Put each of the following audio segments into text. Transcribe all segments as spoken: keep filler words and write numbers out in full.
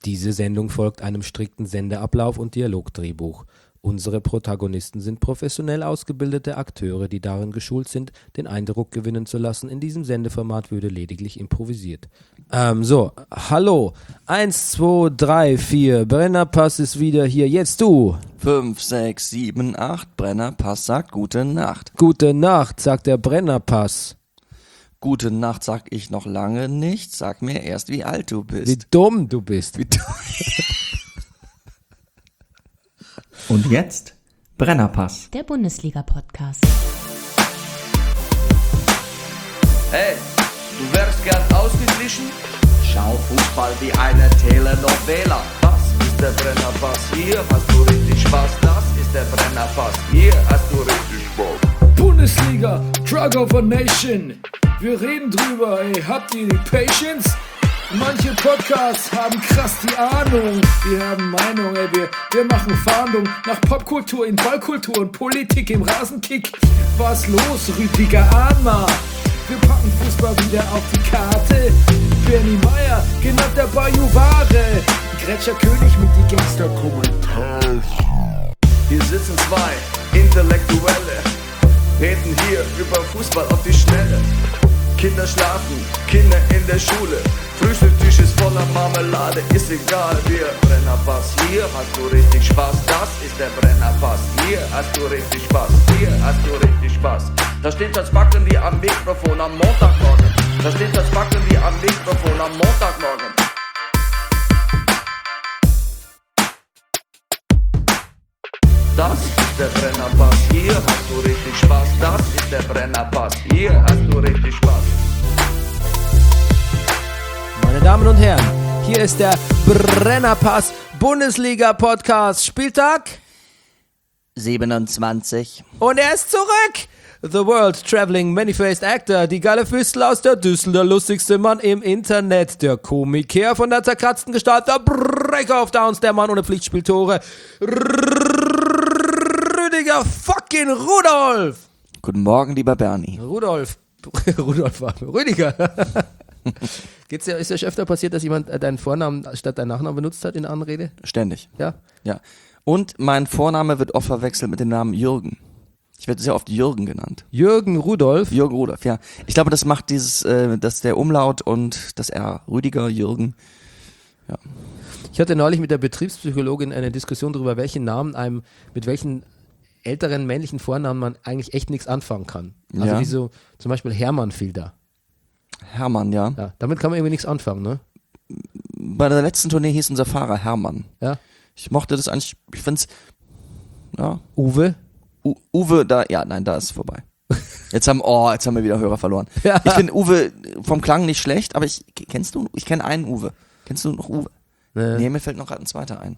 Diese Sendung folgt einem strikten Sendeablauf und Dialogdrehbuch. Unsere Protagonisten sind professionell ausgebildete Akteure, die darin geschult sind, den Eindruck gewinnen zu lassen, in diesem Sendeformat würde lediglich improvisiert. Ähm, so, hallo, eins, zwei, drei, vier, Brennerpass ist wieder hier, jetzt du. Fünf, sechs, sieben, acht, Brennerpass sagt Gute Nacht. Gute Nacht, sagt der Brennerpass. Gute Nacht sag ich noch lange nicht, sag mir erst, wie alt du bist. Wie dumm du bist. Wie dumm. Und jetzt Brennerpass. Der Bundesliga-Podcast. Hey, du wärst gern ausgeglichen? Schau Fußball wie eine Telenovela. Das ist der Brennerpass, hier hast du richtig Spaß. Das ist der Brennerpass, hier hast du richtig Spaß. Bundesliga, Drug of a Nation. Wir reden drüber, ey, habt ihr die Patience? Manche Podcasts haben krass die Ahnung. Wir haben Meinung, ey, wir, wir machen Fahndung nach Popkultur in Ballkultur und Politik im Rasenkick. Was los, Rüdiger Ahnma? Wir packen Fußball wieder auf die Karte. Bernie Meyer, genannt der Bajuware. Gretscher König mit die Gangster-Kommentare. Hier sitzen zwei Intellektuelle, reden hier über Fußball auf die Schnelle. Kinder schlafen, Kinder in der Schule. Frühstückstisch ist voller Marmelade, ist egal, wir Brennerpass, hier hast du richtig Spaß. Das ist der Brennerpass, hier hast du richtig Spaß. Hier hast du richtig Spaß. Da steht das Backen wie am Mikrofon am Montagmorgen. Da steht das Backen wie am Mikrofon am Montagmorgen. Das ist der Brennerpass, hier hast du richtig Spaß. Das ist der Brennerpass, hier hast du richtig Spaß. Meine Damen und Herren, hier ist der Brennerpass Bundesliga Podcast Spieltag siebenundzwanzig. und er ist zurück. The World Traveling Many-Faced Actor, die geile Füßel aus der Düssel, der lustigste Mann im Internet, der Komiker von der zerkratzten Gestalt, der Breaker of Downs, der Mann ohne Pflichtspieltore, Rüdiger fucking Rudolf. Guten Morgen, lieber Bernie. Rudolf, Rudolf war Rüdiger. Geht's dir, ist ja schon öfter passiert, dass jemand deinen Vornamen statt deinen Nachnamen benutzt hat in der Anrede? Ständig. Ja. Ja. Und mein Vorname wird oft verwechselt mit dem Namen Jürgen. Ich werde sehr oft Jürgen genannt. Jürgen Rudolf. Jürgen Rudolf, ja. Ich glaube, das macht dieses, äh, dass der Umlaut und das R. Rüdiger, Jürgen. Ja. Ich hatte neulich mit der Betriebspsychologin eine Diskussion darüber, welchen Namen einem, mit welchen älteren männlichen Vornamen man eigentlich echt nichts anfangen kann. Also Ja. wie so, zum Beispiel Hermann fiel da. Hermann, ja. Ja, damit kann man irgendwie nichts anfangen, ne? Bei der letzten Tournee hieß unser Fahrer Hermann. Ja. Ich mochte das eigentlich, ich find's, ja. Uwe. U- Uwe, da, ja, nein, da ist vorbei. Jetzt haben, oh, jetzt haben wir wieder Hörer verloren. Ja. Ich finde Uwe vom Klang nicht schlecht, aber ich, kennst du, ich kenne einen Uwe. Kennst du noch Uwe? Nee. Nee, mir fällt noch gerade ein zweiter ein.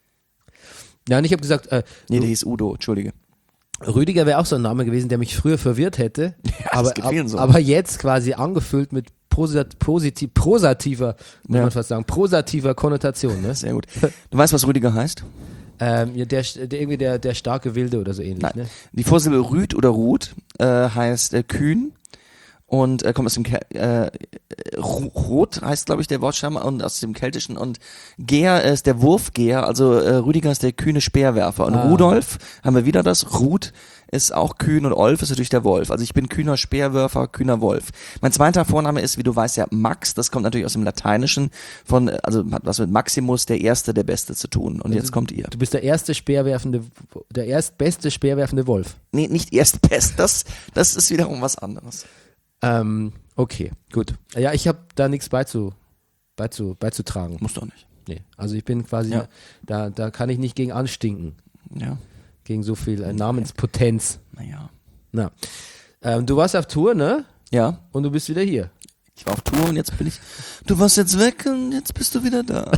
Ja, und ich habe gesagt, äh, Nee, der hieß Udo, entschuldige. Rüdiger wäre auch so ein Name gewesen, der mich früher verwirrt hätte. Ja, aber, das geht vielen so. aber jetzt quasi angefüllt mit prosat, positiv, prosativer, muss Ja. man fast sagen, prosativer Konnotation, ne? Sehr gut. Du weißt, was Rüdiger heißt? Ähm, ja, der, der, irgendwie der, der starke Wilde oder so ähnlich, Nein. ne? Die Vorsilbe Rüd oder Ruth äh, heißt äh, kühn und äh, kommt aus dem Kel äh, Rot heißt, glaube ich, der Wortstamm und aus dem Keltischen und Geher ist der Wurfgeher, also äh, Rüdiger ist der kühne Speerwerfer und Ah. Rudolf haben wir wieder das, Ruth ist auch kühn und Olf ist natürlich der Wolf. Also ich bin kühner Speerwerfer, kühner Wolf. Mein zweiter Vorname ist, wie du weißt, ja Max, das kommt natürlich aus dem Lateinischen von, also hat was mit Maximus, der Erste, der Beste zu tun und jetzt kommt ihr. Du bist der erste speerwerfende, der erstbeste speerwerfende Wolf. Nee, nicht Erstbest, das, das ist wiederum was anderes. Ähm, okay, gut. Ja, ich habe da nichts beizu, beizu, beizutragen. Muss doch nicht. Nee, also ich bin quasi, Ja. da, da kann ich nicht gegen anstinken, Ja, gegen so viel äh, Namenspotenz. naja. Na, ähm, du warst auf Tour, ne? Ja, Und du bist wieder hier. ich war auf Tour und jetzt bin ich, du warst jetzt weg und jetzt bist du wieder da.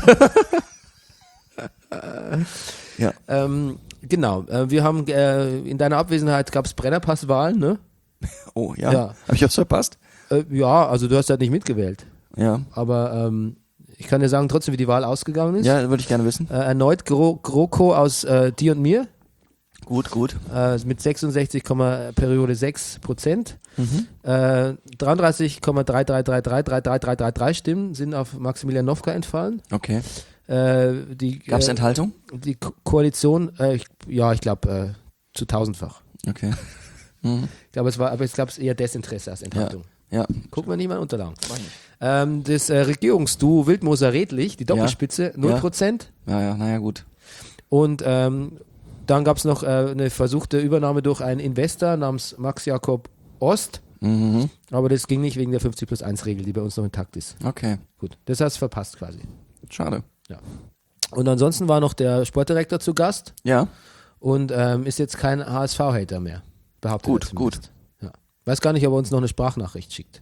Ja, Ähm, genau, äh, wir haben, äh, in deiner Abwesenheit gab es Brennerpasswahlen, ne? oh ja, Ja. hab ich was verpasst? Äh, ja, also du hast halt nicht mitgewählt. Ja, Aber ähm, ich kann dir sagen trotzdem, wie die Wahl ausgegangen ist. ja, würde ich gerne wissen. Äh, erneut Gro GroKo aus äh, dir und mir. Gut, gut. Äh, mit sechsundsechzig, Periode sechs Prozent. Mhm. Äh, dreiunddreißig Komma drei drei drei drei drei drei drei drei Stimmen sind auf Maximilian Nowka entfallen. Okay. Äh, die, Gab es äh, Enthaltung? Die Ko- Koalition, äh, ich, ja, ich glaube, äh, zu tausendfach. Okay. Ich glaube, es war, aber ich glaube, es ist eher Desinteresse als Enthaltung. Ja. Gucken wir nicht mal in Unterlagen. Ähm, das äh, Regierungsduo Wildmoser-Redlich, die Doppelspitze, null Prozent. Ja, ja, naja, gut. Und ähm, dann gab es noch äh, eine versuchte Übernahme durch einen Investor namens Max Jakob Ost. Mhm. Aber das ging nicht wegen der fünfzig plus eins Regel, die bei uns noch intakt ist. Okay. Gut, das hast du verpasst quasi. Schade. Ja. Und ansonsten war noch der Sportdirektor zu Gast Ja. und ähm, ist jetzt kein H S V-Hater mehr. Behauptet Gut, er zumindest. gut. Ja. Weiß gar nicht, ob er uns noch eine Sprachnachricht schickt.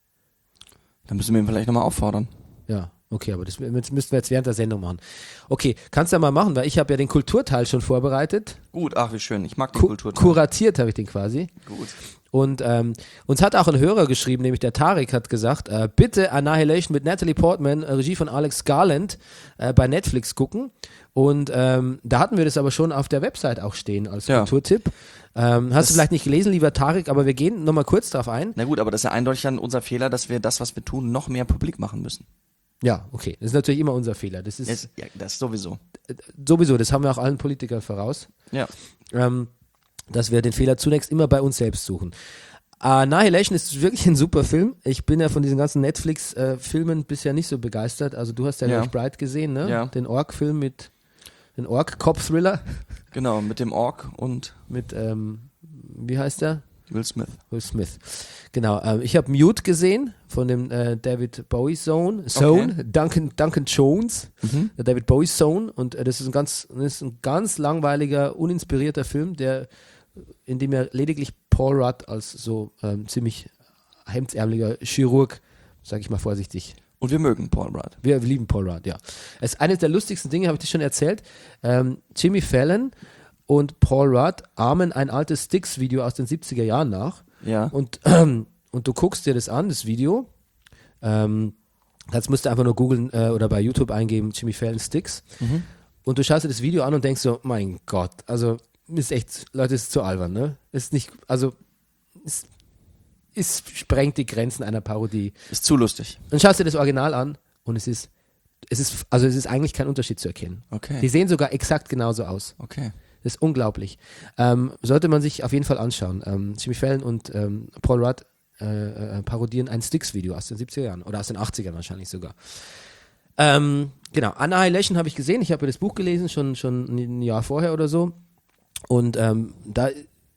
Dann müssen wir ihn vielleicht nochmal auffordern. Ja, okay, aber das müssen wir jetzt während der Sendung machen. Okay, kannst du ja mal machen, weil ich habe ja den Kulturteil schon vorbereitet. Gut, ach wie schön. Ich mag die Ku- Kultur. kuratiert habe ich den quasi. Gut. Und ähm, uns hat auch ein Hörer geschrieben, nämlich der Tarek hat gesagt, äh, bitte Annihilation mit Natalie Portman, äh, Regie von Alex Garland, äh, bei Netflix gucken. Und ähm, da hatten wir das aber schon auf der Website auch stehen als Ja. Kulturtipp. Ähm, hast Das- du vielleicht nicht gelesen, lieber Tarek, aber wir gehen nochmal kurz drauf ein. Na gut, aber das ist ja eindeutig dann unser Fehler, dass wir das, was wir tun, noch mehr publik machen müssen. Ja, okay, das ist natürlich immer unser Fehler. Das ist Das, ja, das sowieso. sowieso, das haben wir auch allen Politikern voraus. Ja. ähm, dass wir den Fehler zunächst immer bei uns selbst suchen. Annihilation ist wirklich ein super Film. Ich bin ja von diesen ganzen Netflix-Filmen bisher nicht so begeistert. Also du hast ja, Ja. glaub ich, Bright gesehen, ne? Ja. Den Ork-Film mit, den Ork-Cop-Thriller Genau, mit dem Ork und mit, ähm, wie heißt der? Will Smith. Will Smith. Genau, ähm, ich habe Mute gesehen von dem äh, David Bowie Sohn, Sohn, Okay. Duncan, Duncan Jones, Mhm. der David Bowie Sohn, und äh, das ist ein ganz, das ist ein ganz langweiliger, uninspirierter Film, der, in dem er lediglich Paul Rudd als so ähm, ziemlich hemdsärmeliger Chirurg, sage ich mal vorsichtig. Und wir mögen Paul Rudd. Wir lieben Paul Rudd, ja. Es ist eines der lustigsten Dinge, habe ich dir schon erzählt. Ähm, Jimmy Fallon und Paul Rudd ahmen ein altes Styx-Video aus den siebziger Jahren nach. Ja. Und, ähm, und du guckst dir das an, das Video. Ähm, das musst du einfach nur googeln äh, oder bei YouTube eingeben, Jimmy Fallon Styx. Mhm. Und du schaust dir das Video an und denkst so, mein Gott, also ist echt, Leute, ist zu albern, ne? Ist nicht, also ist, ist sprengt die Grenzen einer Parodie. Ist zu lustig. Dann schaust du dir das Original an und es ist, es ist, also es ist eigentlich kein Unterschied zu erkennen. Okay. Die sehen sogar exakt genauso aus. Okay. Das ist unglaublich. Ähm, sollte man sich auf jeden Fall anschauen. Ähm, Jimmy Fallon und ähm, Paul Rudd äh, äh, parodieren ein Styx-Video aus den siebziger Jahren oder aus den achtzigern wahrscheinlich sogar. Ähm, genau, Annihilation habe ich gesehen. Ich habe ja das Buch gelesen, schon, schon ein Jahr vorher oder so. Und ähm, da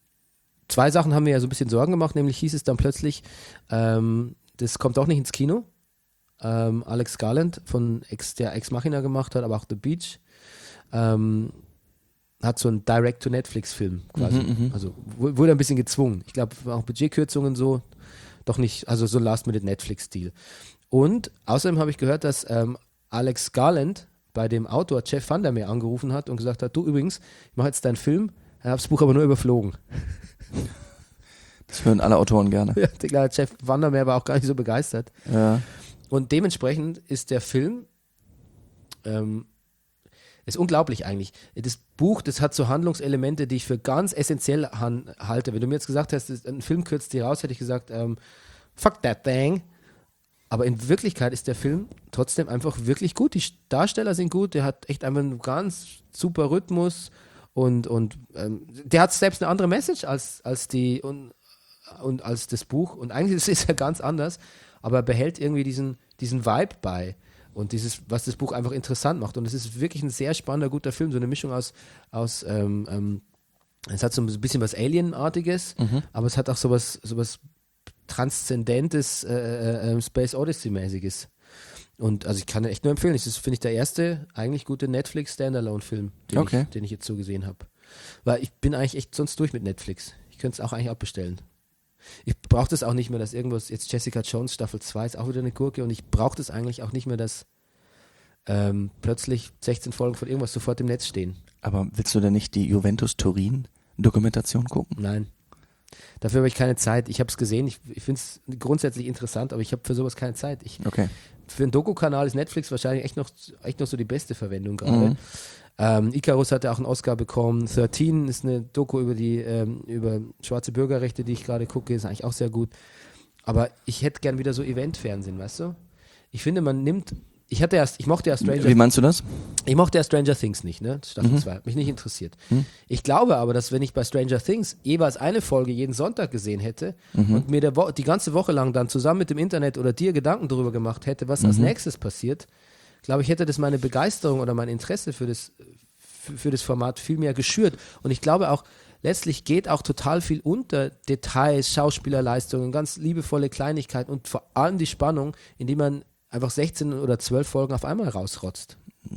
zwei Sachen haben mir ja so ein bisschen Sorgen gemacht, nämlich hieß es dann plötzlich, ähm, das kommt auch nicht ins Kino. Ähm, Alex Garland, von Ex, der Ex Machina gemacht hat, aber auch The Beach, ähm, hat so einen Direct-to-Netflix-Film quasi. Mhm, also w- wurde ein bisschen gezwungen. Ich glaube, auch Budgetkürzungen so, doch nicht, also so Last-Minute-Netflix-Stil. Und außerdem habe ich gehört, dass ähm, Alex Garland bei dem Autor Jeff Vandermeer angerufen hat und gesagt hat, du übrigens, ich mache jetzt deinen Film, ich habe das Buch aber nur überflogen. Das hören alle Autoren gerne. Ja, ich glaube, Jeff Vandermeer war auch gar nicht so begeistert. Ja. Und dementsprechend ist der Film, ähm, ist unglaublich eigentlich. Das Buch, das hat so Handlungselemente, die ich für ganz essentiell han- halte. Wenn du mir jetzt gesagt hast, das- ein Film kürzt die raus, hätte ich gesagt, ähm, fuck that thing. Aber in Wirklichkeit ist der Film trotzdem einfach wirklich gut. Die Darsteller sind gut, der hat echt einfach einen ganz super Rhythmus und, und ähm, der hat selbst eine andere Message als, als die und, und als das Buch. Und eigentlich ist es ja ganz anders, aber er behält irgendwie diesen, diesen Vibe bei und dieses, was das Buch einfach interessant macht. Und es ist wirklich ein sehr spannender, guter Film, so eine Mischung aus, aus ähm, ähm, es hat so ein bisschen was Alien-artiges, Mhm. aber es hat auch sowas, sowas transzendentes äh, äh, Space Odyssey-mäßiges. Und also ich kann ihn echt nur empfehlen. Das ist, finde ich, der erste eigentlich gute Netflix-Standalone-Film, den, Okay. ich, den ich jetzt so gesehen habe. Weil ich bin eigentlich echt sonst durch mit Netflix. Ich könnte es auch eigentlich abbestellen. Ich brauche das auch nicht mehr, dass irgendwas, jetzt Jessica Jones Staffel zwei ist auch wieder eine Gurke und ich brauche das eigentlich auch nicht mehr, dass ähm, plötzlich sechzehn Folgen von irgendwas sofort im Netz stehen. Aber willst du denn nicht die Juventus Turin Dokumentation gucken? Nein. Dafür habe ich keine Zeit. Ich habe es gesehen, ich, ich finde es grundsätzlich interessant, aber ich habe für sowas keine Zeit. Ich, Okay. für einen Doku-Kanal ist Netflix wahrscheinlich echt noch, echt noch so die beste Verwendung gerade. Mhm. Ähm, Icarus hatte auch einen Oscar bekommen. dreizehn ist eine Doku über die ähm, über schwarze Bürgerrechte, die ich gerade gucke, ist eigentlich auch sehr gut. Aber ich hätte gern wieder so Event-Fernsehen, weißt du? Ich finde, man nimmt ich hatte erst, ich mochte ja Stranger Wie meinst du das? Ich mochte ja Stranger Things nicht, ne? Staffel zwei, hat mich nicht interessiert. Mhm. Ich glaube aber, dass wenn ich bei Stranger Things jeweils eine Folge jeden Sonntag gesehen hätte Mhm. und mir der Wo- die ganze Woche lang dann zusammen mit dem Internet oder dir Gedanken darüber gemacht hätte, was Mhm. als nächstes passiert, glaube ich, hätte das meine Begeisterung oder mein Interesse für das, für, für das Format viel mehr geschürt. Und ich glaube auch, letztlich geht auch total viel unter Details, Schauspielerleistungen, ganz liebevolle Kleinigkeiten und vor allem die Spannung, indem man einfach sechzehn oder zwölf Folgen auf einmal rausrotzt.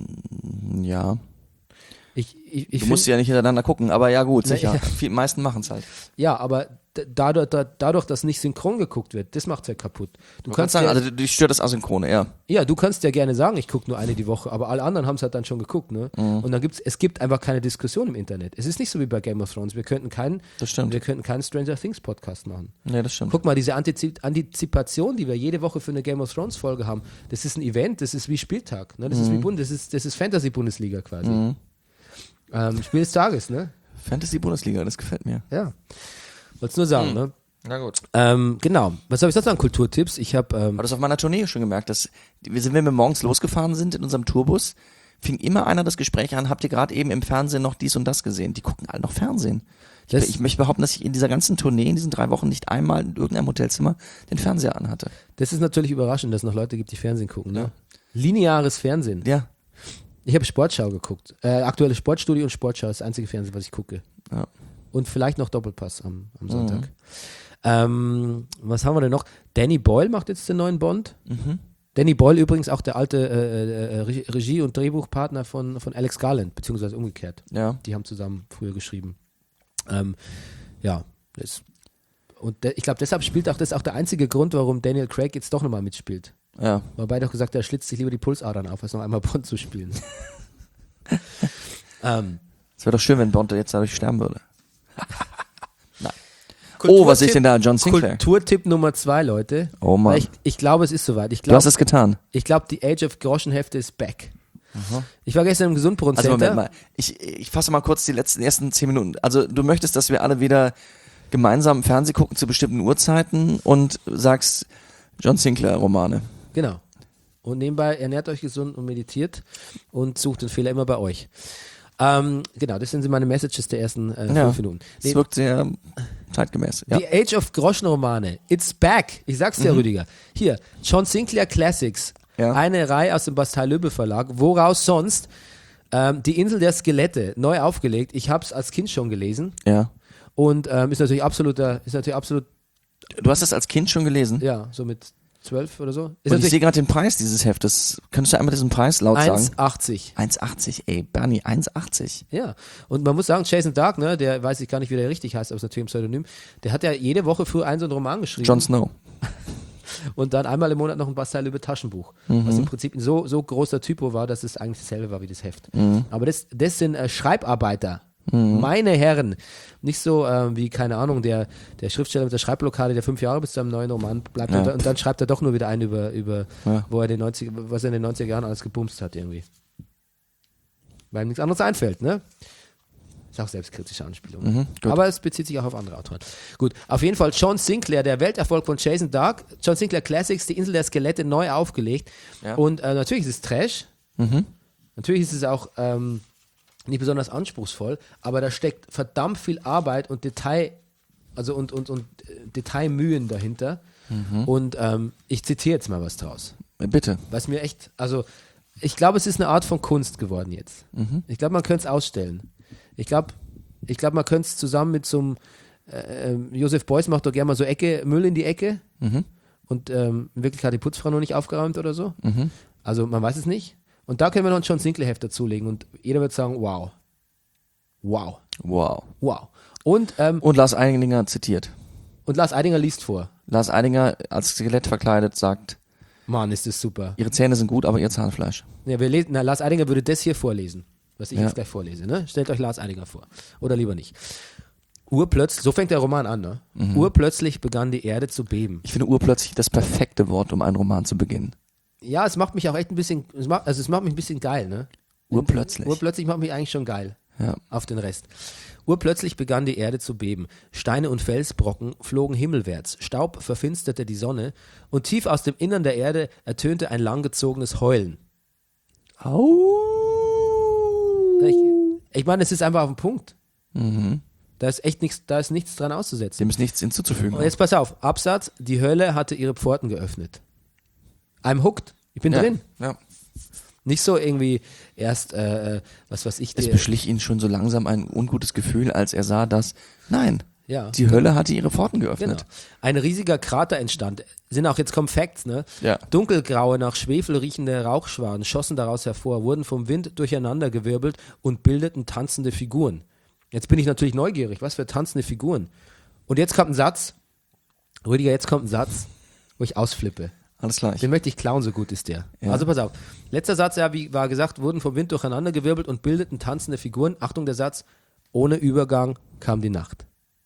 Ja. Ich, ich, ich Du musst find- ja nicht hintereinander gucken, aber ja gut, Ne, sicher. ja. Die meisten machen es halt. Ja, aber d- dadurch, da, dadurch, dass nicht synchron geguckt wird, das macht's ja kaputt. Du Du kannst kannst sagen, ja, also dich stört das Asynchrone, ja. ja, du kannst ja gerne sagen, ich gucke nur eine die Woche, aber alle anderen haben es halt dann schon geguckt, ne? Mhm. Und dann gibt's, es gibt einfach keine Diskussion im Internet. Es ist nicht so wie bei Game of Thrones. Wir könnten keinen, Das stimmt. wir könnten keinen Stranger Things Podcast machen. Nee, das stimmt. Guck mal, diese Antizi- Antizipation, die wir jede Woche für eine Game of Thrones Folge haben, das ist ein Event, das ist wie Spieltag, ne? Das ist wie Bund, das ist, das ist Fantasy-Bundesliga quasi. Mhm. Ähm, Spiel des Tages, ne? Fantasy-Bundesliga, das gefällt mir. Ja. Wollt's nur sagen, ne? Na gut. Ähm, genau. Was habe ich sonst an Kulturtipps? Ich habe ähm, Habe das auf meiner Tournee schon gemerkt, dass wir sind, wenn wir morgens losgefahren sind in unserem Tourbus, fing immer einer das Gespräch an, habt ihr gerade eben im Fernsehen noch dies und das gesehen? Die gucken alle noch Fernsehen. Ich, Das- ich möchte behaupten, dass ich in dieser ganzen Tournee, in diesen drei Wochen nicht einmal in irgendeinem Hotelzimmer den Fernseher anhatte. Das ist natürlich überraschend, dass es noch Leute gibt, die Fernsehen gucken. Ne? Lineares Fernsehen. Ja. Ich habe Sportschau geguckt. Äh, aktuelle Sportstudio und Sportschau ist das einzige Fernsehen, was ich gucke. Ja. Und vielleicht noch Doppelpass am, am Sonntag. Ähm, was haben wir denn noch? Danny Boyle macht jetzt den neuen Bond. Danny Boyle übrigens auch der alte äh, äh, Re- Regie- und Drehbuchpartner von, von Alex Garland, beziehungsweise umgekehrt. Ja. Die haben zusammen früher geschrieben. Ähm, ja, das, und de- ich glaube, deshalb spielt auch das ist auch der einzige Grund, warum Daniel Craig jetzt doch nochmal mitspielt. Ja. Wobei doch gesagt, er schlitzt sich lieber die Pulsadern auf, als noch einmal Bond zu spielen. ähm, Es wäre doch schön, wenn Bond jetzt dadurch sterben würde. Nein. Oh, was sehe ich denn da? John Sinclair. Kulturtipp Nummer zwei, Leute. Oh Mann. Weil Ich, ich glaube, es ist soweit. Ich Du glaube, hast es getan. ich glaube, die Age of Groschenhefte ist back. Ich war gestern im Gesundbrunnen Also Center. Moment mal, ich, ich fasse mal kurz die letzten ersten zehn Minuten. Also du möchtest, dass wir alle wieder gemeinsam Fernsehen gucken zu bestimmten Uhrzeiten und sagst John Sinclair Romane. Genau. Und nebenbei ernährt euch gesund und meditiert und sucht den Fehler immer bei euch. Ähm, genau, das sind meine Messages der ersten äh, Ja. fünf Minuten. Es Nee, wirkt sehr zeitgemäß. Ja. Die Age of Groschenromane. It's back. Ich sag's dir, Rüdiger. Hier, John Sinclair Classics. Ja. Eine Reihe aus dem Bastei-Löbe Verlag. Woraus sonst? Ähm, die Insel der Skelette, neu aufgelegt. Ich hab's als Kind schon gelesen. ja. Und ähm, ist natürlich absoluter, ist natürlich absolut, Du hast das als Kind schon gelesen? ja, so mit zwölf oder so. Ist Und ich natürlich sehe gerade den Preis dieses Heftes. Könntest du einmal diesen Preis laut sagen? eins achtzig. eins achtzig, ey, Bernie, eins achtzig. Ja, und man muss sagen, Jason Dark, ne, der weiß ich gar nicht, wie der richtig heißt, aber ist natürlich ein Pseudonym, der hat ja jede Woche früher einen so einen Roman geschrieben. Jon Snow. Und dann einmal im Monat noch ein Bastei-Löbe Taschenbuch. Was im Prinzip ein so, so großer Typo war, dass es eigentlich dasselbe war wie das Heft. Aber das, das sind äh, Schreibarbeiter. Meine Herren. Nicht so ähm, wie, keine Ahnung, der, der Schriftsteller mit der Schreibblockade, der fünf Jahre bis zu einem neuen Roman bleibt Ja. und, und dann schreibt er doch nur wieder ein über, über Ja. wo er den neunzig, was er in den neunziger Jahren alles gebumst hat irgendwie. Weil ihm nichts anderes einfällt, ne? Ist auch selbstkritische Anspielung. Mhm, gut. Aber es bezieht sich auch auf andere Autoren. Gut, auf jeden Fall John Sinclair, der Welterfolg von Jason Dark. John Sinclair Classics, die Insel der Skelette, neu aufgelegt. Ja. Und äh, natürlich ist es Trash. Mhm. Natürlich ist es auch ähm, nicht besonders anspruchsvoll, aber da steckt verdammt viel Arbeit und Detail, also und, und, und äh, Detailmühen dahinter. Mhm. Und ähm, ich zitiere jetzt mal was draus. Bitte. Was mir echt, also ich glaube, es ist eine Art von Kunst geworden jetzt. Mhm. Ich glaube, man könnte es ausstellen. Ich glaube, ich glaube, man könnte es zusammen mit so einem äh, ähm, Josef Beuys macht doch gerne mal so Ecke, Müll in die Ecke Mhm. und ähm, in Wirklichkeit hat die Putzfrau noch nicht aufgeräumt oder so. Mhm. Also man weiß es nicht. Und da können wir noch ein John Sinclair Heft dazulegen und jeder wird sagen, wow. Wow. Wow. Wow. Und, ähm, Und Lars Eidinger zitiert. und Lars Eidinger liest vor. Lars Eidinger als Skelett verkleidet sagt, Mann, ist das super. ihre Zähne sind gut, aber ihr Zahnfleisch. Ja, wir lesen, na, Lars Eidinger würde das hier vorlesen, was ich Ja. jetzt gleich vorlese. Ne? Stellt euch Lars Eidinger vor. Oder lieber nicht. Urplötzlich, so fängt der Roman an, ne? Mhm. Urplötzlich begann die Erde zu beben. Ich finde urplötzlich das perfekte Wort, um einen Roman zu beginnen. Ja, es macht mich auch echt ein bisschen, es macht, also es macht mich ein bisschen geil, ne? Urplötzlich. Urplötzlich macht mich eigentlich schon geil. Ja. auf den Rest. Urplötzlich begann die Erde zu beben. Steine und Felsbrocken flogen himmelwärts. Staub verfinsterte die Sonne und tief aus dem Innern der Erde ertönte ein langgezogenes Heulen. Au. Ich, ich meine, es ist einfach auf den Punkt. Mhm. Da ist echt nichts, da ist nichts dran auszusetzen. Dem ist nichts hinzuzufügen. Und jetzt pass auf, Absatz, die Hölle hatte ihre Pforten geöffnet. I'm hooked, ich bin ja. drin. Ja. Nicht so irgendwie erst, äh, was weiß ich Es dir. beschlich ihn schon so langsam ein ungutes Gefühl, als er sah, dass, nein, Ja. die Hölle hatte ihre Pforten Genau. geöffnet. Ein riesiger Krater entstand. Sind auch, jetzt kommen Facts, ne? Ja. Dunkelgraue, nach Schwefel riechende Rauchschwaden schossen daraus hervor, wurden vom Wind durcheinandergewirbelt und bildeten tanzende Figuren. Jetzt bin ich natürlich neugierig, was für tanzende Figuren. Und jetzt kommt ein Satz, Rüdiger, jetzt kommt ein Satz, wo ich ausflippe. Alles gleich. Den möchte ich klauen, so gut ist der. Ja. Also pass auf. Letzter Satz, ja, wie war gesagt, wurden vom Wind durcheinandergewirbelt und bildeten tanzende Figuren. Achtung, der Satz, ohne Übergang kam die Nacht.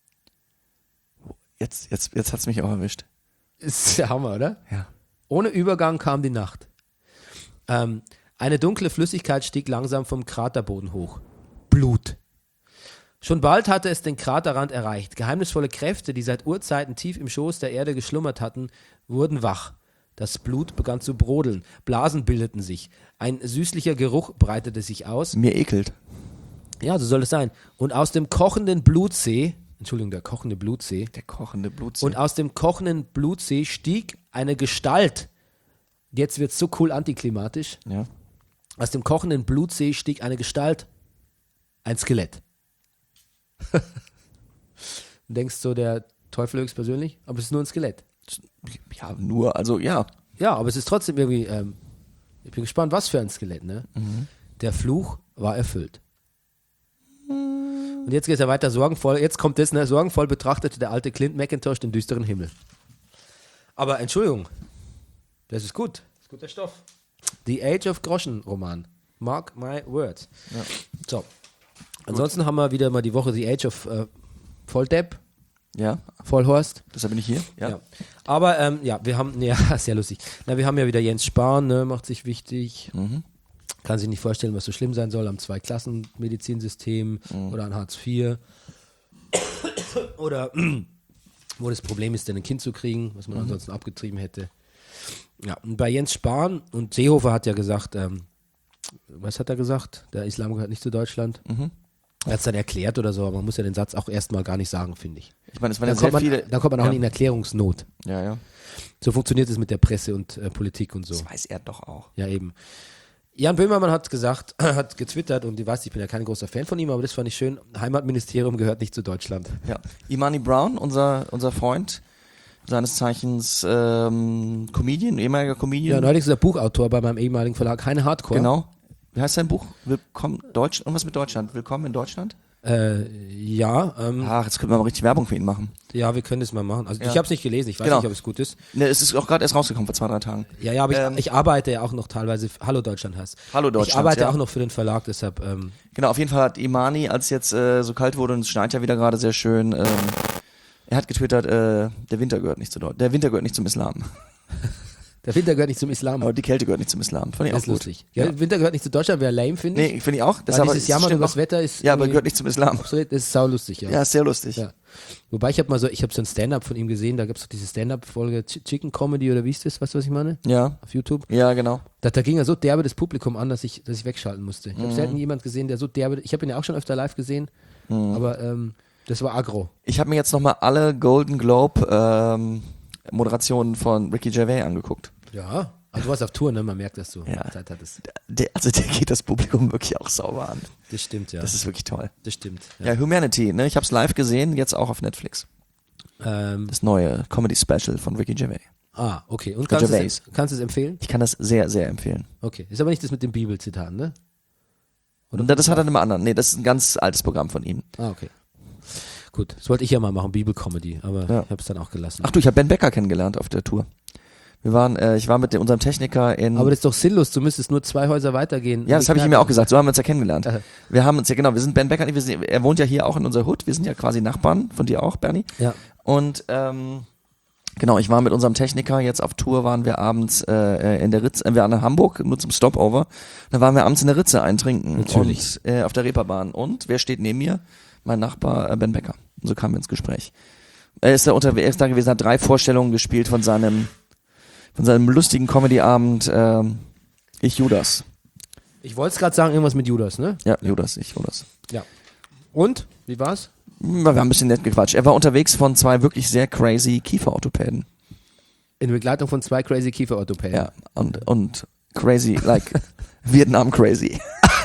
Jetzt, jetzt, jetzt hat's mich auch erwischt. Ist der Hammer, oder? Ja. Ohne Übergang kam die Nacht. Ähm, eine dunkle Flüssigkeit stieg langsam vom Kraterboden hoch. Blut. Schon bald hatte es den Kraterrand erreicht. Geheimnisvolle Kräfte, die seit Urzeiten tief im Schoß der Erde geschlummert hatten, wurden wach. Das Blut begann zu brodeln. Blasen bildeten sich. Ein süßlicher Geruch breitete sich aus. Mir ekelt. Ja, so soll es sein. Und aus dem kochenden Blutsee, Entschuldigung, der kochende Blutsee, Der kochende Blutsee. und aus dem kochenden Blutsee stieg eine Gestalt. Jetzt wird es so cool antiklimatisch. ja. Aus dem kochenden Blutsee stieg eine Gestalt. Ein Skelett. Du denkst so, der Teufel höchstpersönlich, aber es ist nur ein Skelett. Ja, nur, also ja. Ja, aber es ist trotzdem irgendwie, ähm, ich bin gespannt, was für ein Skelett, ne? Der Fluch war erfüllt. Und jetzt geht er weiter sorgenvoll, jetzt kommt das, ne? Sorgenvoll betrachtete der alte Clint McIntosh den düsteren Himmel. Aber Entschuldigung, das ist gut, das ist guter Stoff. The Age of Groschen Roman. Mark my words. So. Ansonsten haben wir wieder mal die Woche The Age of äh, Volldepp, Ja, Vollhorst. deshalb bin ich hier. Ja. Ja. Aber ähm, ja, wir haben, ja, sehr lustig. Na, wir haben ja wieder Jens Spahn, ne, macht sich wichtig. Mhm. Kann sich nicht vorstellen, was so schlimm sein soll am Zwei-Klassen-Medizinsystem Mhm. oder an Hartz vier. Oder wo das Problem ist, denn ein Kind zu kriegen, was man Mhm. ansonsten abgetrieben hätte. Ja, und bei Jens Spahn und Seehofer hat ja gesagt, ähm, was hat er gesagt? Der Islam gehört nicht zu Deutschland. Mhm. Er hat es dann erklärt oder so, aber man muss ja den Satz auch erstmal gar nicht sagen, finde ich. Ich meine, es waren ja Dann sehr kommt, man, viele. dann kommt man auch ja. nicht in Erklärungsnot. Ja, ja. So funktioniert es mit der Presse und äh, Politik und so. Das weiß er doch auch. Ja, eben. Jan Böhmermann hat gesagt, hat getwittert und ich weiß, ich bin ja kein großer Fan von ihm, aber das fand ich schön. Heimatministerium gehört nicht zu Deutschland. Ja. Imani Brown, unser, unser Freund, seines Zeichens ähm, Comedian, ehemaliger Ja, Comedian. neulich ist er Buchautor bei meinem ehemaligen Verlag, keine Hardcore. Genau. Wie heißt sein Buch? Willkommen Deutsch, irgendwas mit Deutschland. Willkommen in Deutschland? Äh, ja, ähm, Ach, jetzt könnten wir mal richtig Werbung für ihn machen. ja, wir können das mal machen. Also Ja. ich habe es nicht gelesen, ich weiß Genau. nicht, ob es gut ist. Ne, es ist auch gerade erst rausgekommen vor zwei, drei Tagen. Ja, ja, aber ich, Ähm, ich arbeite ja auch noch teilweise, Hallo Deutschland heißt. Hallo Ich Deutschland. arbeite ja. auch noch für den Verlag, deshalb, ähm, Genau, auf jeden Fall hat Imani, als jetzt äh, so kalt wurde und es schneit ja wieder gerade sehr schön, ähm, er hat getwittert, äh, der Winter gehört nicht zu Deutschland. Der Winter gehört nicht zum Islam. der Winter gehört nicht zum Islam. Aber die Kälte gehört nicht zum Islam. Fand ich Das auch ist gut. lustig. Ja, Winter gehört nicht zu Deutschland, wäre lame, finde ich. Nee, finde ich auch. Weil Deshalb dieses Jammern stimmt über das auch. Wetter ist Ja, aber irgendwie gehört nicht zum Islam. obsolet, das ist sau lustig, ja. Ja, ist sehr lustig. Ja. Wobei ich habe mal so, ich habe so ein Stand-up von ihm gesehen, da gibt es doch diese Stand-up-Folge Ch- Chicken Comedy oder wie ist das, weißt du, was ich meine? Ja, Auf YouTube. ja, genau. Da, da ging er so derbe das Publikum an, dass ich, dass ich wegschalten musste. Ich habe Mhm. selten jemand gesehen, der so derbe, ich habe ihn ja auch schon öfter live gesehen, Mhm. aber ähm, das war aggro. Ich habe mir jetzt nochmal alle Golden Globe ähm, Moderationen von Ricky Gervais angeguckt. Ja, also du warst auf Tour, ne? Man merkt, dass du Ja. Zeit hattest. Der, also der geht das Publikum wirklich auch sauber an. Das stimmt, ja. Das ist wirklich toll. das stimmt. Ja, Humanity, ne? Ich habe es live gesehen, jetzt auch auf Netflix. Ähm, Das neue Comedy Special von Ricky Gervais. ah, okay. Und kannst du Gervais. es, kannst du es empfehlen? Ich kann das sehr, sehr empfehlen. Okay. Ist aber nicht das mit den Bibelzitaten, ne? Und das hat er in einem anderen. Nee, das ist ein ganz altes Programm von ihm. Ah, okay. Gut, das wollte ich ja mal machen, Bibelcomedy, aber Ja. ich habe es dann auch gelassen. Ach du, ich habe Ben Becker kennengelernt auf der Tour. Wir waren, äh, ich war mit dem, unserem Techniker in. aber das ist doch sinnlos, du müsstest nur zwei Häuser weitergehen. ja, das habe ich ihm ja auch gesagt. So haben wir uns ja kennengelernt. Aha. Wir haben uns ja genau. Wir sind Ben Becker. Wir sind, er wohnt ja hier auch in unserer Hood. Wir sind ja quasi Nachbarn von dir auch, Bernie. Ja. Und ähm, Genau, ich war mit unserem Techniker jetzt auf Tour, waren wir abends äh, in der Ritze, äh, wir waren in Hamburg, nur zum Stopover, dann waren wir abends in der Ritze eintrinken. Natürlich. Und äh, auf der Reeperbahn. Und wer steht neben mir? Mein Nachbar äh, Ben Becker. Und so kamen wir ins Gespräch. Er ist da unterwegs da gewesen, hat drei Vorstellungen gespielt von seinem von seinem lustigen Comedy-Abend äh, Ich Judas. Ich wollte es gerade sagen, irgendwas mit Judas, ne? Ja, Judas, ich Judas. Ja. Und? Wie war's? Wir haben ein bisschen nett gequatscht. Er war unterwegs von zwei wirklich sehr crazy Kieferorthopäden. In Begleitung von zwei crazy Kieferorthopäden. Ja, und, und crazy, like Vietnam crazy.